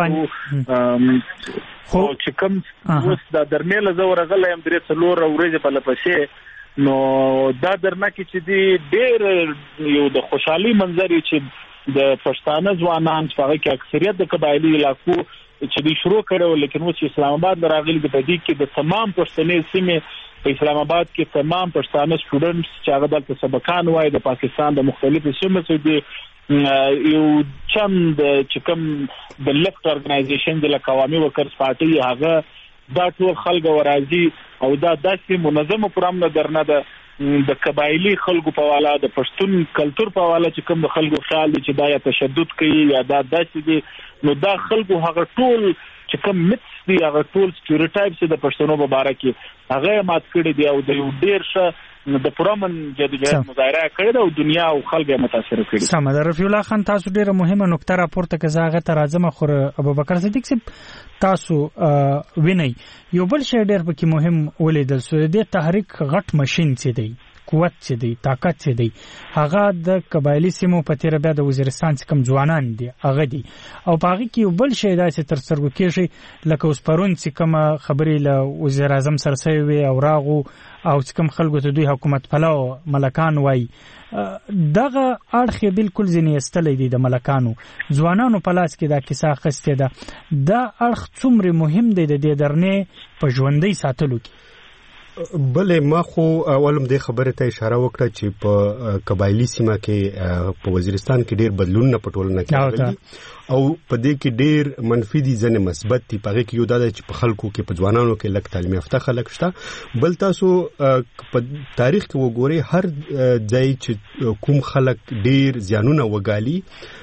کوو خو چې کوم اوس د درمیل زور غلې هم درې څلور ورځې په لپسې نو دا درنه کې چې دی ډېر یو د خوشحالي منظر چې د پښتانه ځوانان چې هغه کې اکثریت د قبایلی علاقو چې دوی شروع کړو لیکن اوس اسلام آباد راغلي د پدې کې د تمام پښتنې سیمې په اسلام آباد کې تمام پښتانه سټوډنټس چې هغه دلته سبقان وای د پاکستان د مختلفو سیمو څخه دي یو چند چې کوم د لیفت اورګنایزیشن د قومي ورکرز پارټي هغه دا ټول خلک ورازي او دا داسې منظمه پروګرام نه درنه ده د قبایلی خلکو په والا د پښتون کلچر په والا چې کوم خلکو خیال دي چې دا یا تشدد کوي یا دا داسې دي نو دا خلکو هغه ټول چې کوم میتس دي هغه ټول سټیریوټایپس د پښتنو په اړه کې هغه مات کړی دی او د یو ډیر ښه د پرامن جديجه مظاهره کړې ده او دنیا او خلک متاثر کړي. سم ده. رفیع الله خان تاسو ډیره مهمه نقطه راپورته کړه هغه ته راځم خو ابوبکر صدیق صاحب تاسو ویني یو بل شی ډیر پکې مهم ولیدل سو د تحریک غټ ماشين څه دی قوت څه دی طاقت څه دی هغه د قبایلی سیمو په تیر بیا د وزیرستان څخه کم ځوانان دي هغه دي او پاغي کې یو بل شی دا چې تر څرګو کېږي لکه اوس پرون چې کوم خبرې له وزیر اعظم سرسوي وي او راغو او چې کوم خلکو ته دوی حکومت پلاو ملکان وای دغه اړخ بالکل ځنی استلې دي د ملکانو ځوانانو په لاس کې دا کیسه خسته ده دا اړخ څومره مهم دی د دې درنې په ژوندۍ ساتلو کې. بلې ما خو اولم د خبره ته اشاره وکړه چې په قبایلی سیمه کې په وزیرستان کې ډېر بدلون په ټولنه کې راغلي او په دې کې ډېر منفي دي ځنه مثبت دي په کې یو دا چې په خلکو کې په ځوانانو کې لک تعلیم یافته خلک شته بل تاسو په تاریخ کې وګورئ هر ځای چې کوم خلک ډېر زیانونه وګالي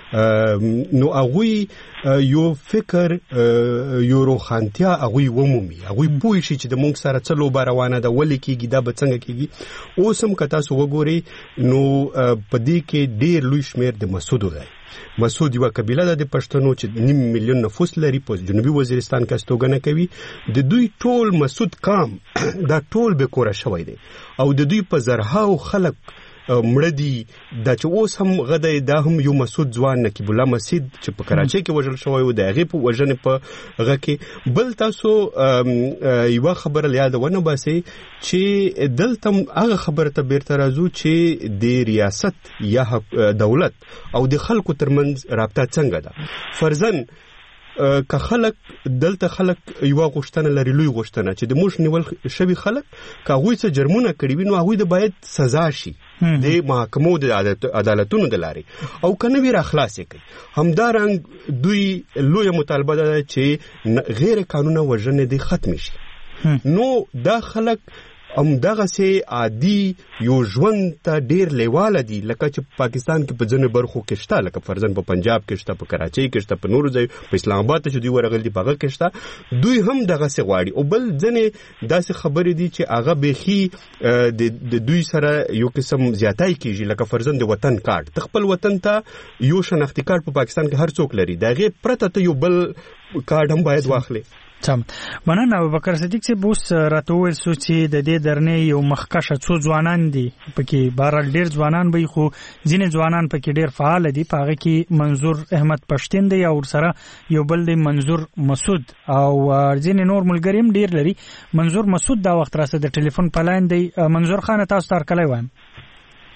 نو هغه یو فکر یو روخانتیا هغه ومومي هغه پوه شي چې د مونږ سره څلو باروانه د ولې کېږي دا به څنګه کېږي اوس هم که تاسو وګورئ نو په دې کې ډېر لوی شمېر د مسعود دی. مسعود یو قبیله ده د پښتنو چې نیم میلیون نفوس لري په جنوبي وزیرستان کې استوګنه کوي د دوی ټول مسعود قام دا ټول به کور شوی دی او د دوی په زرهاو خلک مړدي دا چې اوس هم غدای دا هم یو مسعود ځوان نقیب الله مسعود چې په کراچۍ کې وژل شوی و د هغې په وژنې په هغه کې بل تاسو یوه خبره له یاده ونه باسئ چې دلته هغه خبره ته بیرته راځو چې د ریاست یا دولت او د خلکو ترمنځ رابطه څنګه ده فرضاً که خلک دلته خلک یو غوښتنه لري لوی غوښتنه چې د موږ نیول شوی خلک که هغوی څه جرمونه کړي وي نو هغوی د باید سزا شي د محاکمو د عدالتونو د لارې او که نه وي را خلاصې کوي. همدارنګ دوی لویه مطالبه ده چې غیر قانونه وژنې دې ختمې شي نو دا خلک همدغسې عادي یو ژوند ته ډېر لیواله دي لکه چې پاکستان کې په ځینو برخو کې شته لکه فرضاً په پنجاب کې شته په کراچۍ کې شته په نورو ځایو په اسلام آباد ته چې دوی ورغلي دي په هغه کې شته دوی هم دغسې غواړي او بل ځینې داسې خبرې دي چې هغه بیخي د دوی سره یو قسم زیاتی کېږي لکه فرضاً د وطن کارت ته خپل وطن ته یو شناختي کارت په پاکستان کې هر څوک لري د هغې پرته ته یو بل کارت هم باید واخلي. سم مننه ابوبکر صدیق صاحب اوس راته وویل سو چې د دې درنې یو مخکشه څو ځوانان دي پکې بهرحال ډېر ځوانان به خو ځینې ځوانان پکې ډېر فعال دي په هغه کې منظور احمد پښتین دی او سره یو بل دی منظور مسعود او ځینې نور ملګری هم ډېر لري. منظور مسعود دا وخت راسته د ټلیفون په لاین دی. منظور خان تاسو تر کله وایم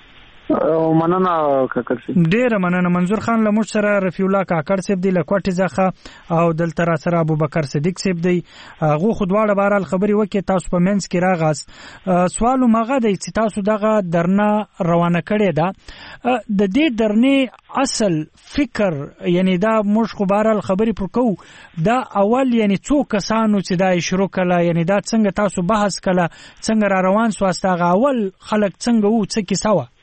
مننه کاکړ صاحب. ډیر مننه. منظور خان لموږ سره رفیع الله کاکړ صاحب دی لکوټی ځخه او دلته را سره ابوبکر صدیق صاحب دی. هغه خو دواړه بهرحال خبرې وکړي. تاسو په منځ کې راغاست. سوال مغه دی چې تاسو دغه درنه روانه کړې ده. د دې درنې اصل فکر یعنی دا موږ خو بهرحال خبرې پر کوو دا اول یعنی څو کسانو چې دا شروع کړه یعنی دا څنګه تاسو بحث کړه څنګه را روان سو استغه اول خلک څنګه وو څه کیسه وه؟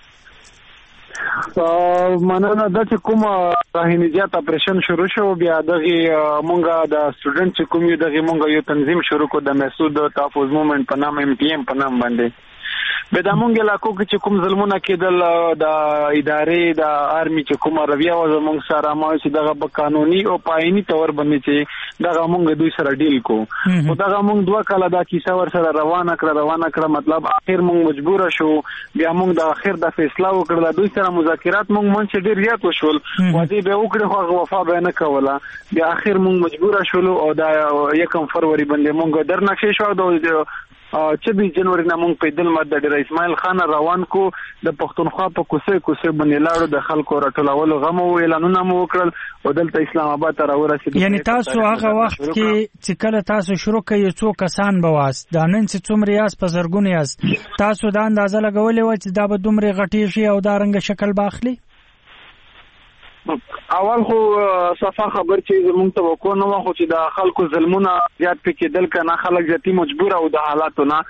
مننه. دا چې کوم راهنجات اپریشن شروع شو بیا دغه مونږه د سټوډنټ چې کوم یو دغه مونږه یو تنظیم شروع کو د مسعود تحفظ موومنت په نام ام پی ام په نام باندې به د مونږ علاقو کې چې کوم ظلمونه کېدل د ادارې د آرمي چې کوم رویه و زموږ سره ما چې دغه په قانوني او پایني تور باندې چې دغه مونږ دوی سره ډیل کو او دغه مونږ دوه کاله دا کیسه ور سره روانه کړه روانه کړه مطلب اخر مونږ مجبور شو بیا مونږ د اخر د فیصله وکړه دوی سره مذاکرات مونږ مونږ ډیر زیات وشول واځي به وکړه خو وفا به نه کوله بیا اخر مونږ مجبور شول او دا یکم فروری باندې مونږ درنښه شو د چبیس جنوري نه مونږ په دل ماده ډیر اسماعیل خان روان کو د پښتونخوا په کوسه کوسه باندې لاړو د خلکو راټولولو غم او اعلانونه مو وکړل او دلته اسلام آباد ته راورسېدل. یعنی تاسو هغه وخت کې چې کله تاسو شروع کړئ څو کسان به واست دا نن چې څومره یاس په زرګونه یاست تاسو دا اندازه لګولې و چې دا به دومره غټي شي او دا رنګ شکل باخلي؟ اول خو صفه خبر چې زموږ توقع نه و خو چې د خلکو ظلمونه زیات پکې دل کنه خلک ځتی مجبور او د حالاتو نه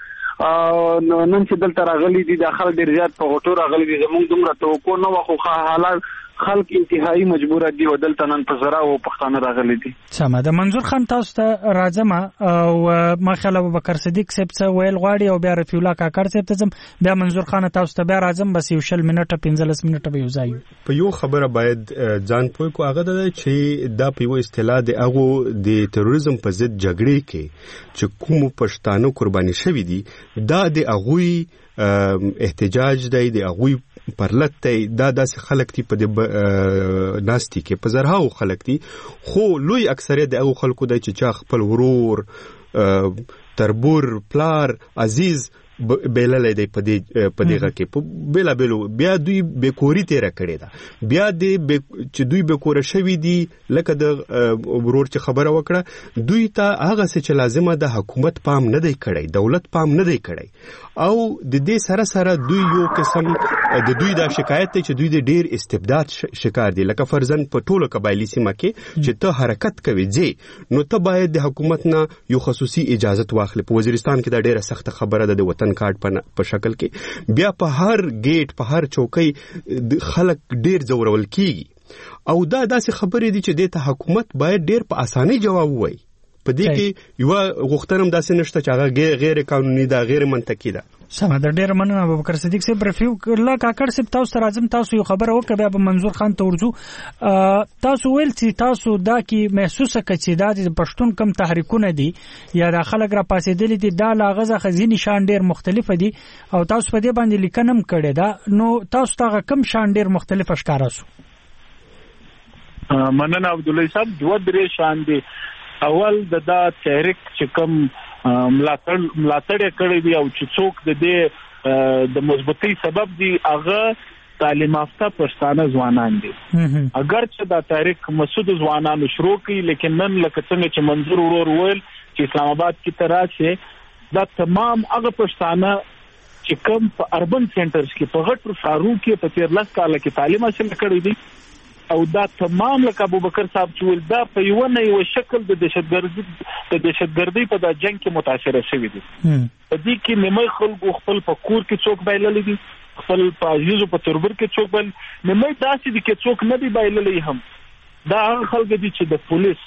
نن چې دلته راغلي دي د خلک ډیر زیات په غوټو راغلي دي زموږ دومره توقع نه و خو حالات خلک انتهایی مجبور دي او دلته نن په زرا او پښتانه راغلي دي. سمه ده. منظور خان تاسو ته راځم او مخاله ابوبکر صدیق صاحب څه ویل غواړي او بیا رفیع الله کاکړ صاحب ته ځم بیا منظور خان تاسو ته بیا راځم بس یو شل منټه پنځلس منټه به یو ځای په یو خبره باید ځان پوه کو هغه ده چې دا په یو اصطلاح د هغه د تروریزم په ضد جګړې کې چې کوم پښتانه قرباني شوي دي دا د هغوی احتجاج دی د هغوی پرلت دی دا داسې خلک دي په د ناستي کې په زرهاو خلک دي خو لوی اکثریت د هغو خلکو دی چې چا خپل ورور تربور پلار عزیز بیللې دی په دې په دغه کې په بیلا بیلو بیا دوی بیکوري تیر کړی دا بیا د چې دوی بیکوره شوی دي لکه د ورور چې خبره وکړه دوی ته هغه څه چې لازمه د حکومت پام نه دی کړی دولت پام نه دی کړی او د دې سره سره دوی یو قسم د دوی دا شکایت دی چې دوی د ډیر استبداد شکار دي لکه فرضاً په ټولو قبایلی سیمه کې چې ته حرکت کوي ځې نو ته باید د حکومت نه یو خصوصي اجازه واخلې په وزیرستان کې دا ډیره سخت خبره ده د وطن کارت په شکل کې بیا په هر گیټ په هر چوکۍ خلک ډیر زورول کیږي او دا داسې خبرې دي چې د ته حکومت باید ډیر په اسانۍ جواب وایي په دې کې یو غوښتنم داسې نشته چې هغه غیر قانوني ده غیر منطقي ده. سمه ده. ډیر مننه ابوبکر صدیق صاحب. رفیع الله کاکړ صاحب تاسو راځم تاسو یو خبره وکړه بیا به منظور خان ته ورځو. تاسو ویل چې تاسو دا کې محسوسه کړئ چې دا د پښتون کم تحریکونه دي یا د خلک را پاسېدلي دي دا لاغزه خزینی شان ډیر مختلف دي او تاسو په دې باندې لیکنم کړی دا نو تاسو ته کم شان ډیر مختلف ښکارا سو؟ مننه عبدالله صاحب. دوه درې شان دي. اول د دا تحریک چې کوم ملاتړ ملاتړ کړی دی او چې څوک د دې د مضبوطی سبب دی هغه تعلیم یافته پښتانه ځوانان دي. اگر چې دا تحریک مسعود ځوانانو شروع کړي لیکن نن لکه څنګه چې منظور ورور ویل چې اسلام آباد کې تراشه دا تمام هغه پښتانه چې کوم په اربن سنټرز کې په غټو ښارونو کې په تیر لاس کال کې تعلیم حاصل کړی دي او دا تمام لکه ابوبکر صاحب چې دا په یو نه یو شکل د دهشتګردي د دهشتګردي په د جنگ کې متاثر شوی دي. په دې کې نیمه خلکو خپل په کور کې څوک بایللې دي خپل په عزیزو په تربر کې څوک بل نیمه داسې دي کې څوک نه دی بایللې هم دا هغه خلک دي چې د پولیس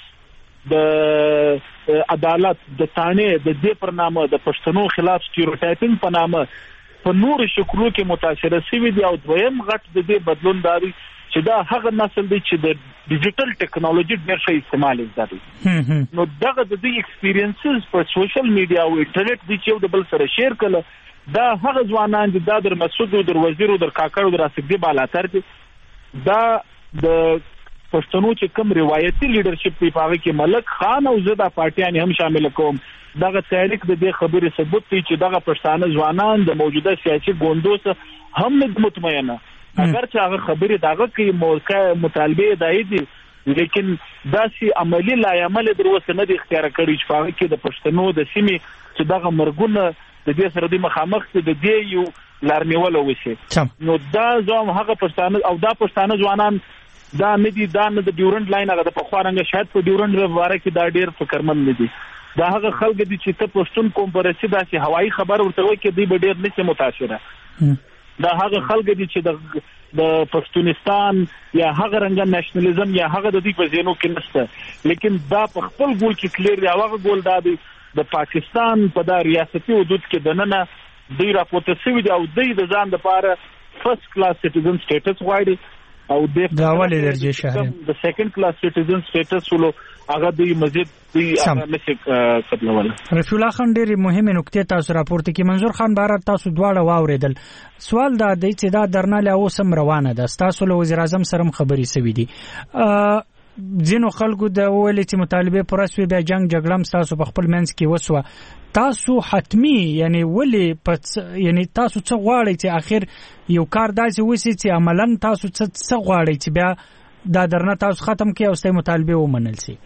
د عدالت د تانه د دې پر نامه د پښتنو خلاف سټیریوټایپینګ په نامه په نور شکلو کې متاثر شوی دي او دویم غټ د دې بدلون داري چې دا هغه نسل دی چې د ډیجیټل ټیکنالوژي ډېر ښه استعمال کوي نو دغه د دې ایکسپیرینسز په سوشل میډیا او انټرنیټ دي چې یو د بل سره شیر کړي دا هغه ځوانان دي دا در مسعود او در وزیر او در کاکړ او در اسدی بالاتر دي دا د پښتنو چې کوم روایتي لیډرشپ په هغه کې ملک خان او زدا پارټیان هم شامل کوم دغه تحریک د دې خبرې ثبوت دی چې دغه پښتانه ځوانان د موجوده سیاسي ګوندو سره هم نه مطمئنه اگر چې هغه خبرې دغه کې موقع مطالبه دای دي لیکن داسې عملی لایعمل دروسه نه د اختیار کړی چې هغه کې د پښتنو د سیمې چې دغه مرګونه د دې سره د مخامخ د دې یو لارنیول وشي نو دا زوم هغه پښتانه او دا پښتانه ځوانان دا نه دي دا نه د ډیورنډ لاین هغه د پخوارنګ شاید په ډیورنډ واره کې دا ډیر فکرمن نه دي دا هغه خلک دي چې ته پښتون کوم پرسي داسې هوایي خبر ورته وایي کې دی به ډیر نشي متاثره دا هغه خلک دي چې د د پښتونستان یا هغه رنګ نېشنلزم یا هغه د دې په زینو کې نشته لیکن دا په خپل ګول کې کلیر دی هغه ګول دا دی د پاکستان په دا ریاستي حدود کې دننه دوی راپورته شوي دي او دوی د ځان لپاره فرست کلاس سټیزن سټیټس غواړي او د اولې درجه شهري د سیکنډ کلاس سټیزن سټیټس ولو هغه دوی مزید دوی هغه نشي قبلول. رفیع الله خان ډېرې مهمه نکته تاسو راپورته کې منظور خان بهر تاسو دواړه واوریدل سوال دا دی چې دا درناله اوس هم روانه ده تاسو له وزیر اعظم سره خبرې سوي دي ځینو خلکو د ویلي چې مطالبه پرسوي بیا جنگ جګړه تاسو په خپل منځ کې وسوه تاسو حتمی یعنی ولی پس یعنی تاسو څه غواړئ چې اخر یو کار داسې وسی چې عملاً تاسو څه غواړئ چې بیا دا درنه تاسو ختم کړئ او ستاسو مطالبه ومنل شي.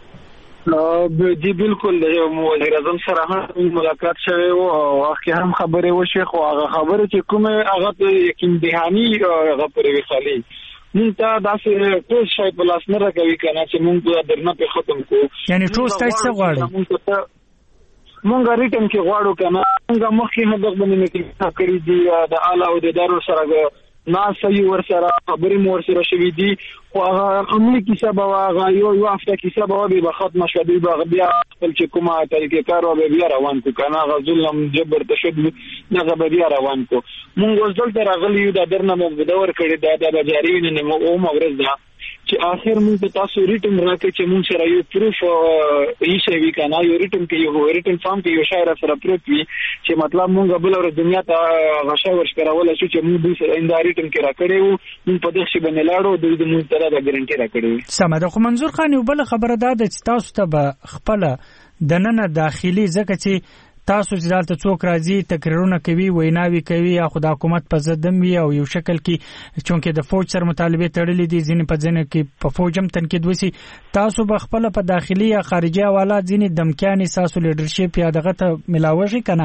جی بالکل وزیر اعظم سره هم ملاقات شوی او هغه هم خبرې وشي خو هغه خبره چې کومه هغه یقین دهانی هغه پرې وخالي مونږ ته داسې ټول شای په لاس نه راکوي کنه چې مونږ درنه په ختم کو یعنی ټول ستاسو څه غواړي مونږ ریټن کې غواړو کنه مونږ مخکې هغه باندې کې کړی دی د اعلی او د ادارو سره نه صحیح ور سره خبرې مور سره شوې دي خو هغه عملي کیسه به هغه یو یو هفته کیسه به به ختم شوه دی به بیا خپل چې کومه طریقې کار او بیا روان کو کنه هغه ظلم جبر تشدد هغه به بیا روان کو مونږ اوس دلته راغلی یو د درنه مو دور کړی دا د بازاري نه مو او مورز دا چې اخر موږ تاسو ریټن راکې چې موږ سره یو پروف یې شوی کنه یو ریټن کې یو ریټن فارم کې یو شاعر سره پروف وي چې مطلب موږ بل ور دنیا ته غشا ورشکراول شو چې موږ د انده ریټن کې راکړیو موږ په دغه شی باندې لاړو د دې موږ سره د ګارانټي راکړیو. سمه ده خو منظور خان یو بل خبره ده چې تاسو ته به خپل د نن داخلي ځکه چې تاسو چې دلته څوک راځي تقریرونه کوي ویناوي کوي یا خو د حکومت په ضد وي او یو شکل کې چونکه د فوج سره مطالبه تړلې دي ځینې په ځینې کې په فوج هم تنقید وسی تاسو به خپل په داخلي یا خارجي حوالات ځینې دمکیانې تاسو لیډرشپ یا دغه ته ملاوي کنه.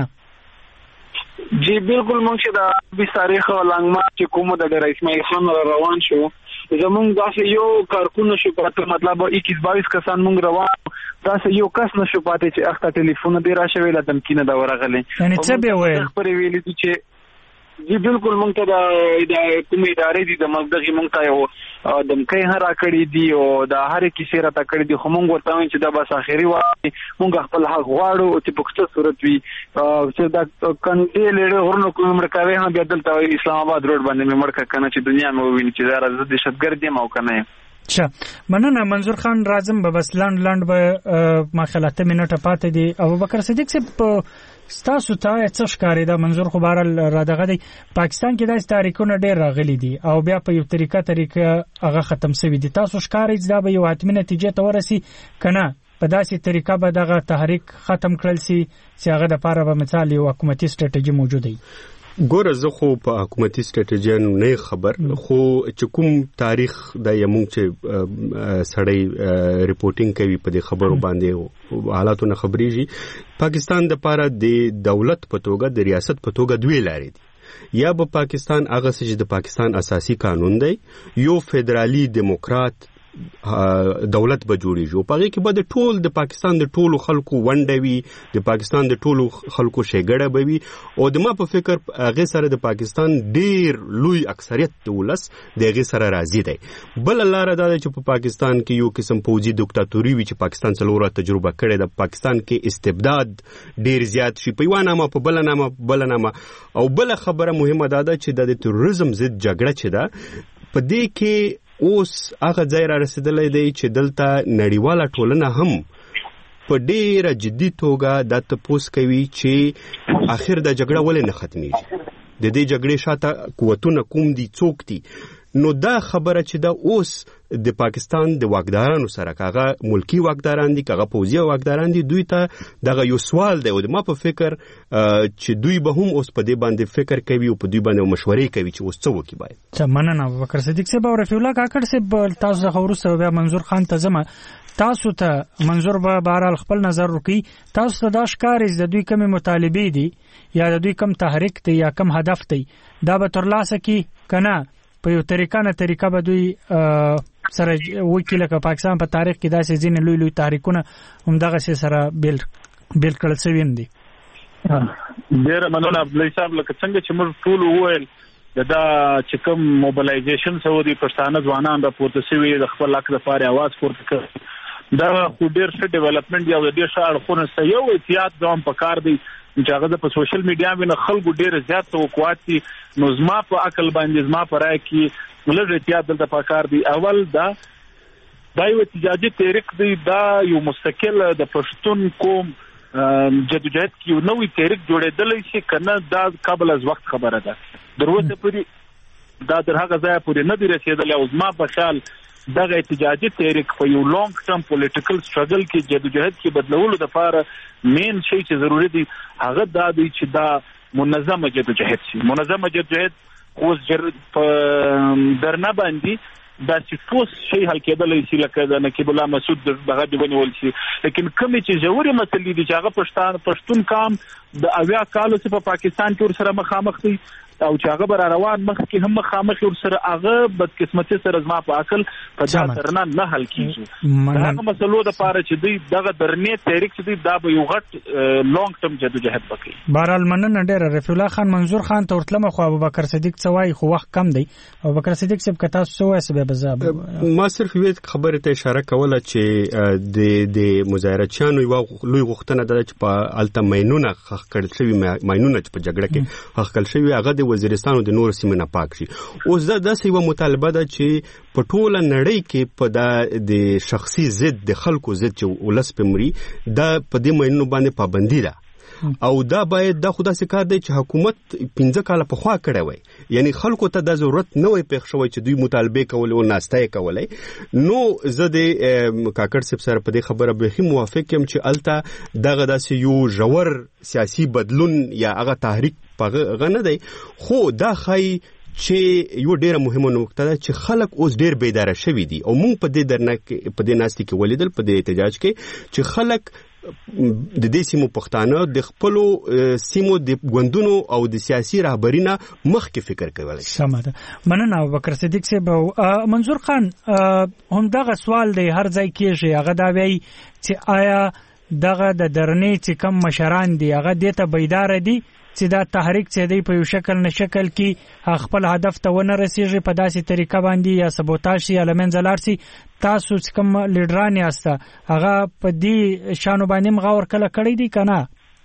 جی بالکل مونږ د بیس تاریخ لنګما چې کومه د رئیس اسماعیل خان روان شو زمونږ داسې یو کارکونه شو پاتې مطلب اکیس بایس کسان مونږ روان داسې یو کس نشو پاتې چې اخته ټلیفون دی راشه ویل دمکینه دا ورغلی یعنی څه به ویل خبرې ویلې چې جی بالکل مونږ ته د کومې ادارې دي د مقدغي مونږ ته یو دمکۍ هرا کړې دي او د هر کیسې را تا کړې دي خو مونږ ورته وایو چې دا بس اخري وایي مونږ خپل حق غواړو چې په څه صورت وي چې دا کنټي لري ورنو کوم مرکاوي هم بیا دلته اسلام آباد روډ باندې مړ کنه چې دنیا مې ویني چې دا راځي د شتګر دي مو کنه. ښه مننه منظور خان راځم به بس لاند لاند به ما خلاته منټه پاتې دي ابوبکر صدیق صاحب ستاسو ته څه ښکاري دا منظور خو بهر را دغه دی پاکستان کې د تاریخونو ډېر راغلي دي او بیا په یو طریقه طریقه هغه ختم شوی دي تاسو ښکاري چې دا به یو حتمی نتیجه ته ورسي کنه په داسې طریقه به دغه تحریک ختم کړل سي چې هغه د پاره به مثال یو حکومتي ستراتیژي موجوده وي. ګوره زه خو په حکومتي ستراتیژي نه خبر خو چې کوم تاریخ د یمون چې سړی ریپورتینګ کوي په دې خبرو باندې حالاتونه خبريږي پاکستان د پاره د دولت په توګه د ریاست په توګه دوی لاري دي یا به پاکستان هغه چې د پاکستان اساسي قانون دی یو فدرالي دیموکرات دولت به جوړیږي او پاره کې به د ټول د پاکستان د ټولو خلکو ونډوي د پاکستان د ټولو خلکو شګړه به وي او د ما په فکر هغه سره د پاکستان ډیر لوی اکثریت د ولس د هغه سره راضي دی. بل لار دا چې په پاکستان کې یو قسم فوجي دیکتاتوري وي چې پاکستان څلوره تجربه کړې ده پاکستان کې استبداد ډیر زیات شي په یوه نامه په بل نامه بل نامه او بل خبره مهمه ده چې د تروریزم ضد جګړه چې ده په دې کې اوس هغه ځای را رسیدلی دی چې دلته نړیواله ټولنه هم په ډیره جدي توګه دا تپوس کوي چې اخر د جګړه ولې نه ختمیږي د دې جګړې شاته قوتونه کوم دي څوک دي نو دا خبره چې دا اوس د پاکستان د واکدارانو سره کاغه ملکی واکداران دي کاغه پوځي واکداران دي دوی ته دغه یو سوال دی او ما په فکر چې دوی به هم اوس په دې باندې فکر کوي او په دوی باندې مشورې کوي چې اوس څه وکړي باید. څه مننه ابوبکر صدیق صاحب او رفیع الله کاکړ صاحب تاسو څخه وروسته بیا منظور خان ته ځم. تاسو ته منظور به بهرحال خپل نظر وکړي. تاسو ته دا ښکاري د دوی کومې مطالبې دي یا د دوی کوم تحریک دی یا کوم هدف دی دا به ترلاسه کړي که نه په یو طریقه نه طریقه به دوی سره وکړي لکه پاکستان په تاریخ کې داسې ځینې لوی لوی تحریکونه همدغسې سره بیل بیل کړل شوي دي. ډېره مننه عبدالله صاحب. لکه څنګه چې موږ ټول وویل دا چې کوم موبلایزیشن سوی دی پښتانه ځوانان راپورته شوي د خپل حق لپاره اواز پورته کړي دا خو ډېر ښه ډیولپمنټ یا ډېر ښه اړخونه شته. یو احتیاط دوام پکار دی چې هغه په سوشل میډیا باندې خلکو ډېر زیات توقعات دي نو زما په عقل باندې زما په رائے کې لږ احتیاط دلته پکار دی. اول دا دا یو احتجاجي تحریک دی دا یو مستقل د پښتون قوم جدوجہد کې یو نوې تحریک جوړېدلی شي که نه دا قبل از وخت خبره ده. در اوسه پورې دا تر هغه ځایه پورې نه دی رسېدلی او زما په خیال دغه احتجاجي تحریک په یو لانګ ټرم پولیټیکل سټرګل کې جدوجہد کې بدلولو لپاره مین شی چې ضروري دی هغه دا دی چې دا منظمه جدوجہد شي. منظمه جدوجہد اوس په درنه باندې دا چې ټول شی حل کېدلی شي لکه د نقیب الله مسعود دغه دی ونیول شي لیکن کومې چې ژورې مسلې دي چې هغه پښتون پښتون قام د اویا کالو څخه په پاکستان کې ورسره مخامخ دی او چې هغه بر روان مخ کې هم مخامخ ورسره هغه بدقسمتي سره زما په عقل په دا درنه نه حل کیږي. هغه مسلو د پاره چې دوی دغه درنې تحریک چې دوی دا به یو غټ لانګ ټرم جدوجہد وکړي. بهرحال مننه ډېره. رفیع الله خان منظور خان ته ورتلم خو ابوبکر صدیق څه وایي خو وخت کم دی. ابوبکر صدیق صاحب که تاسو څه وایئ بیا به زه ما صرف یوې خبرې ته اشاره کوله چې د د مظاهرچیانو یوه لوی غوښتنه ده چې په هلته ماینونه ښخ کړل شوي ماینونه چې په جګړه کې ښخ کړل شوي هغه د وزیرستان او د نور سیمې نه پاک شي. اوس دا داسې یوه مطالبه ده چې په ټوله نړۍ کې په دا د شخصي ضد د خلکو ضد چې ولس پې مري دا په دې ماینونو باندې پابندي ده او دا باید دا خو داسې کار دی چې حکومت پنځه کاله پخوا کړی وای یعنی خلکو ته دا ضرورت نه وای پېښ شوی چې دوی مطالبې کولې او ناسته یې کولی. نو زه د کاکړ صاحب سره په دې خبره بیخي موافق یم چې هلته دغه داسې یو ژور سیاسي بدلون یا هغه تحریک هغه نه دی خو دا ښایي چې یو ډیره مهمه نقطه ده چې خلک اوس ډیر بیداره شوي دي او موږ په دې درنه کې په دې ناستې کې ولیدل په دې احتجاج کې چې خلک د دې سیمو پښتانه د خپلو سیمو د ګوندونو او د سیاسي رهبرینه مخکې فکر کولی. سمه ده. مننه ابوبکر صدیق صاحب. منظور خان همدغه سوال دی هر ځای کېږي هغه دا وایي چې آیا دغه د درنې چې کم مشران دي هغه دې ته بیداره دي چې دا تحریک چې دی په یو شکل نه شکل کې خپل هدف ته ونه رسیږي په داسې طریقه باندې یا سبوتاژ شي یا له منځه لاړ شي. تاسو چې کوم لیډران یاسته هغه په دې شانو باندې مغاور کله کړی دی که نه؟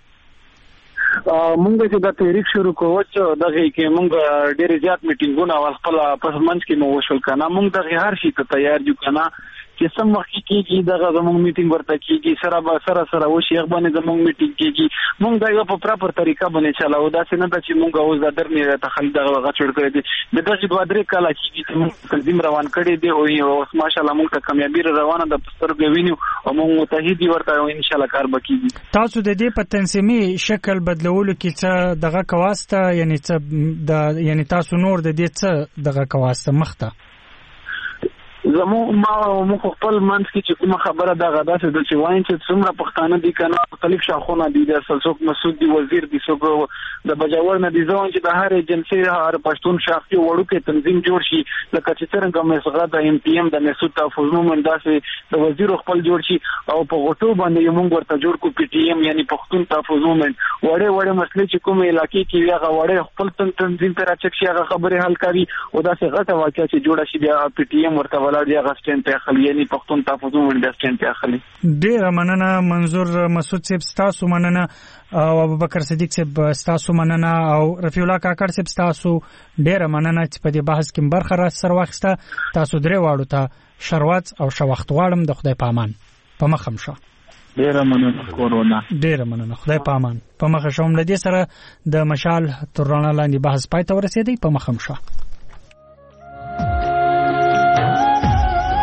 مونږ چې دا تحریک شروع کوو چې دغه کې مونږ ډېر زیات میټینګونه او خپل په منځ کې مو وشول کنه مونږ دغه هر شي ته تیار یو کنه چې سم وخت کېږي دغه زموږ میټینګ ورته کېږي سره به سره سره وشي هغه باندې زموږ میټینګ کېږي مونږ دا یو په پراپر طریقه باندې چلاو داسې نه ده چې مونږ اوس د درنې تخلي دغه غچړ کړی دی د دغه دوه درې کاله کېږي چې مونږ تنظیم روان کړی دی او اوس ماشاءالله مونږ ته کامیابي روانه ده په سترګو وینو او مونږ متحد ورته او ان شاء الله کار به کېږي. تاسو د دې په تنظیمي شکل بدلولو کې څه دغه کواسته یعنی څه د یعنی تاسو نور د دې څه دغه کواسته مخته زمو ما مو خپل منځ کې چې کومه خبره دا غدا څه د چې وایي چې څومره پښتانه دي کنه مختلف شاخونه دي د څوک مسعود دی وزیر دی څوک د بجاور نه دي ځون چې د هر ایجنسی هر پښتون شاخي وړو کې تنظیم جوړ شي لکه چې څنګه مسغه د ام پی ام د مسعود تحفظ مومن داسې د وزیر خپل جوړ شي او په غټو باندې موږ ورته جوړ کو پی ټی ایم یعنی پښتون تحفظ مومن وړه وړه مسلې چې کومه علاقې کې هغه وړه خپل تنظیم تر اچک شي هغه خبره حل کوي او داسې غټه واقعیا چې جوړ شي بیا پی ټی ایم ورته ولاړ دی غسټن ته خلی یعنی پښتون تحفظ مومن د غسټن ته خلی. ډیر مننه منظور مسعود صاحب تاسو مننه او ابوبکر صدیق صاحب تاسو مننه او رفیع الله کاکړ صاحب تاسو ډیر مننه چې په دې بحث کې برخه را سره واخسته. تاسو درې واړو ته شروات او شوخت غواړم د خدای په امان په مخم شه. ډیر مننه کورونا. ډیر مننه خدای په امان په مخه شوم. لدې سره د مشال تر رڼا لاندې بحث پای ته ورسېدی په مخم شه.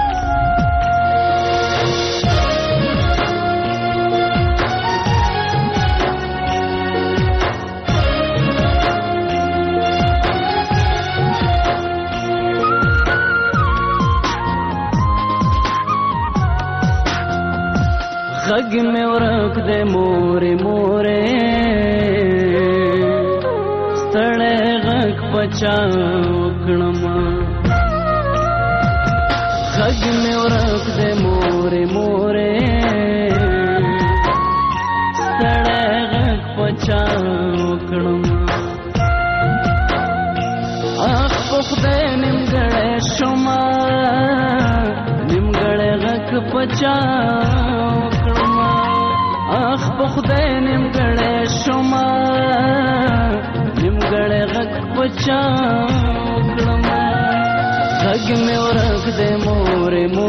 دې مورې مورې ستړی غږ پچا وکړم غږ مې ورک دې مورې مورې ستړی غږ پچا وکړم اخ په خدای نیمګړی شومه نیمګړی غږ پچا وکړم اخ په خدای نیمګړی شومه نیمګړی غږ پچا وکړم غږ مې ورک دې مورې مورې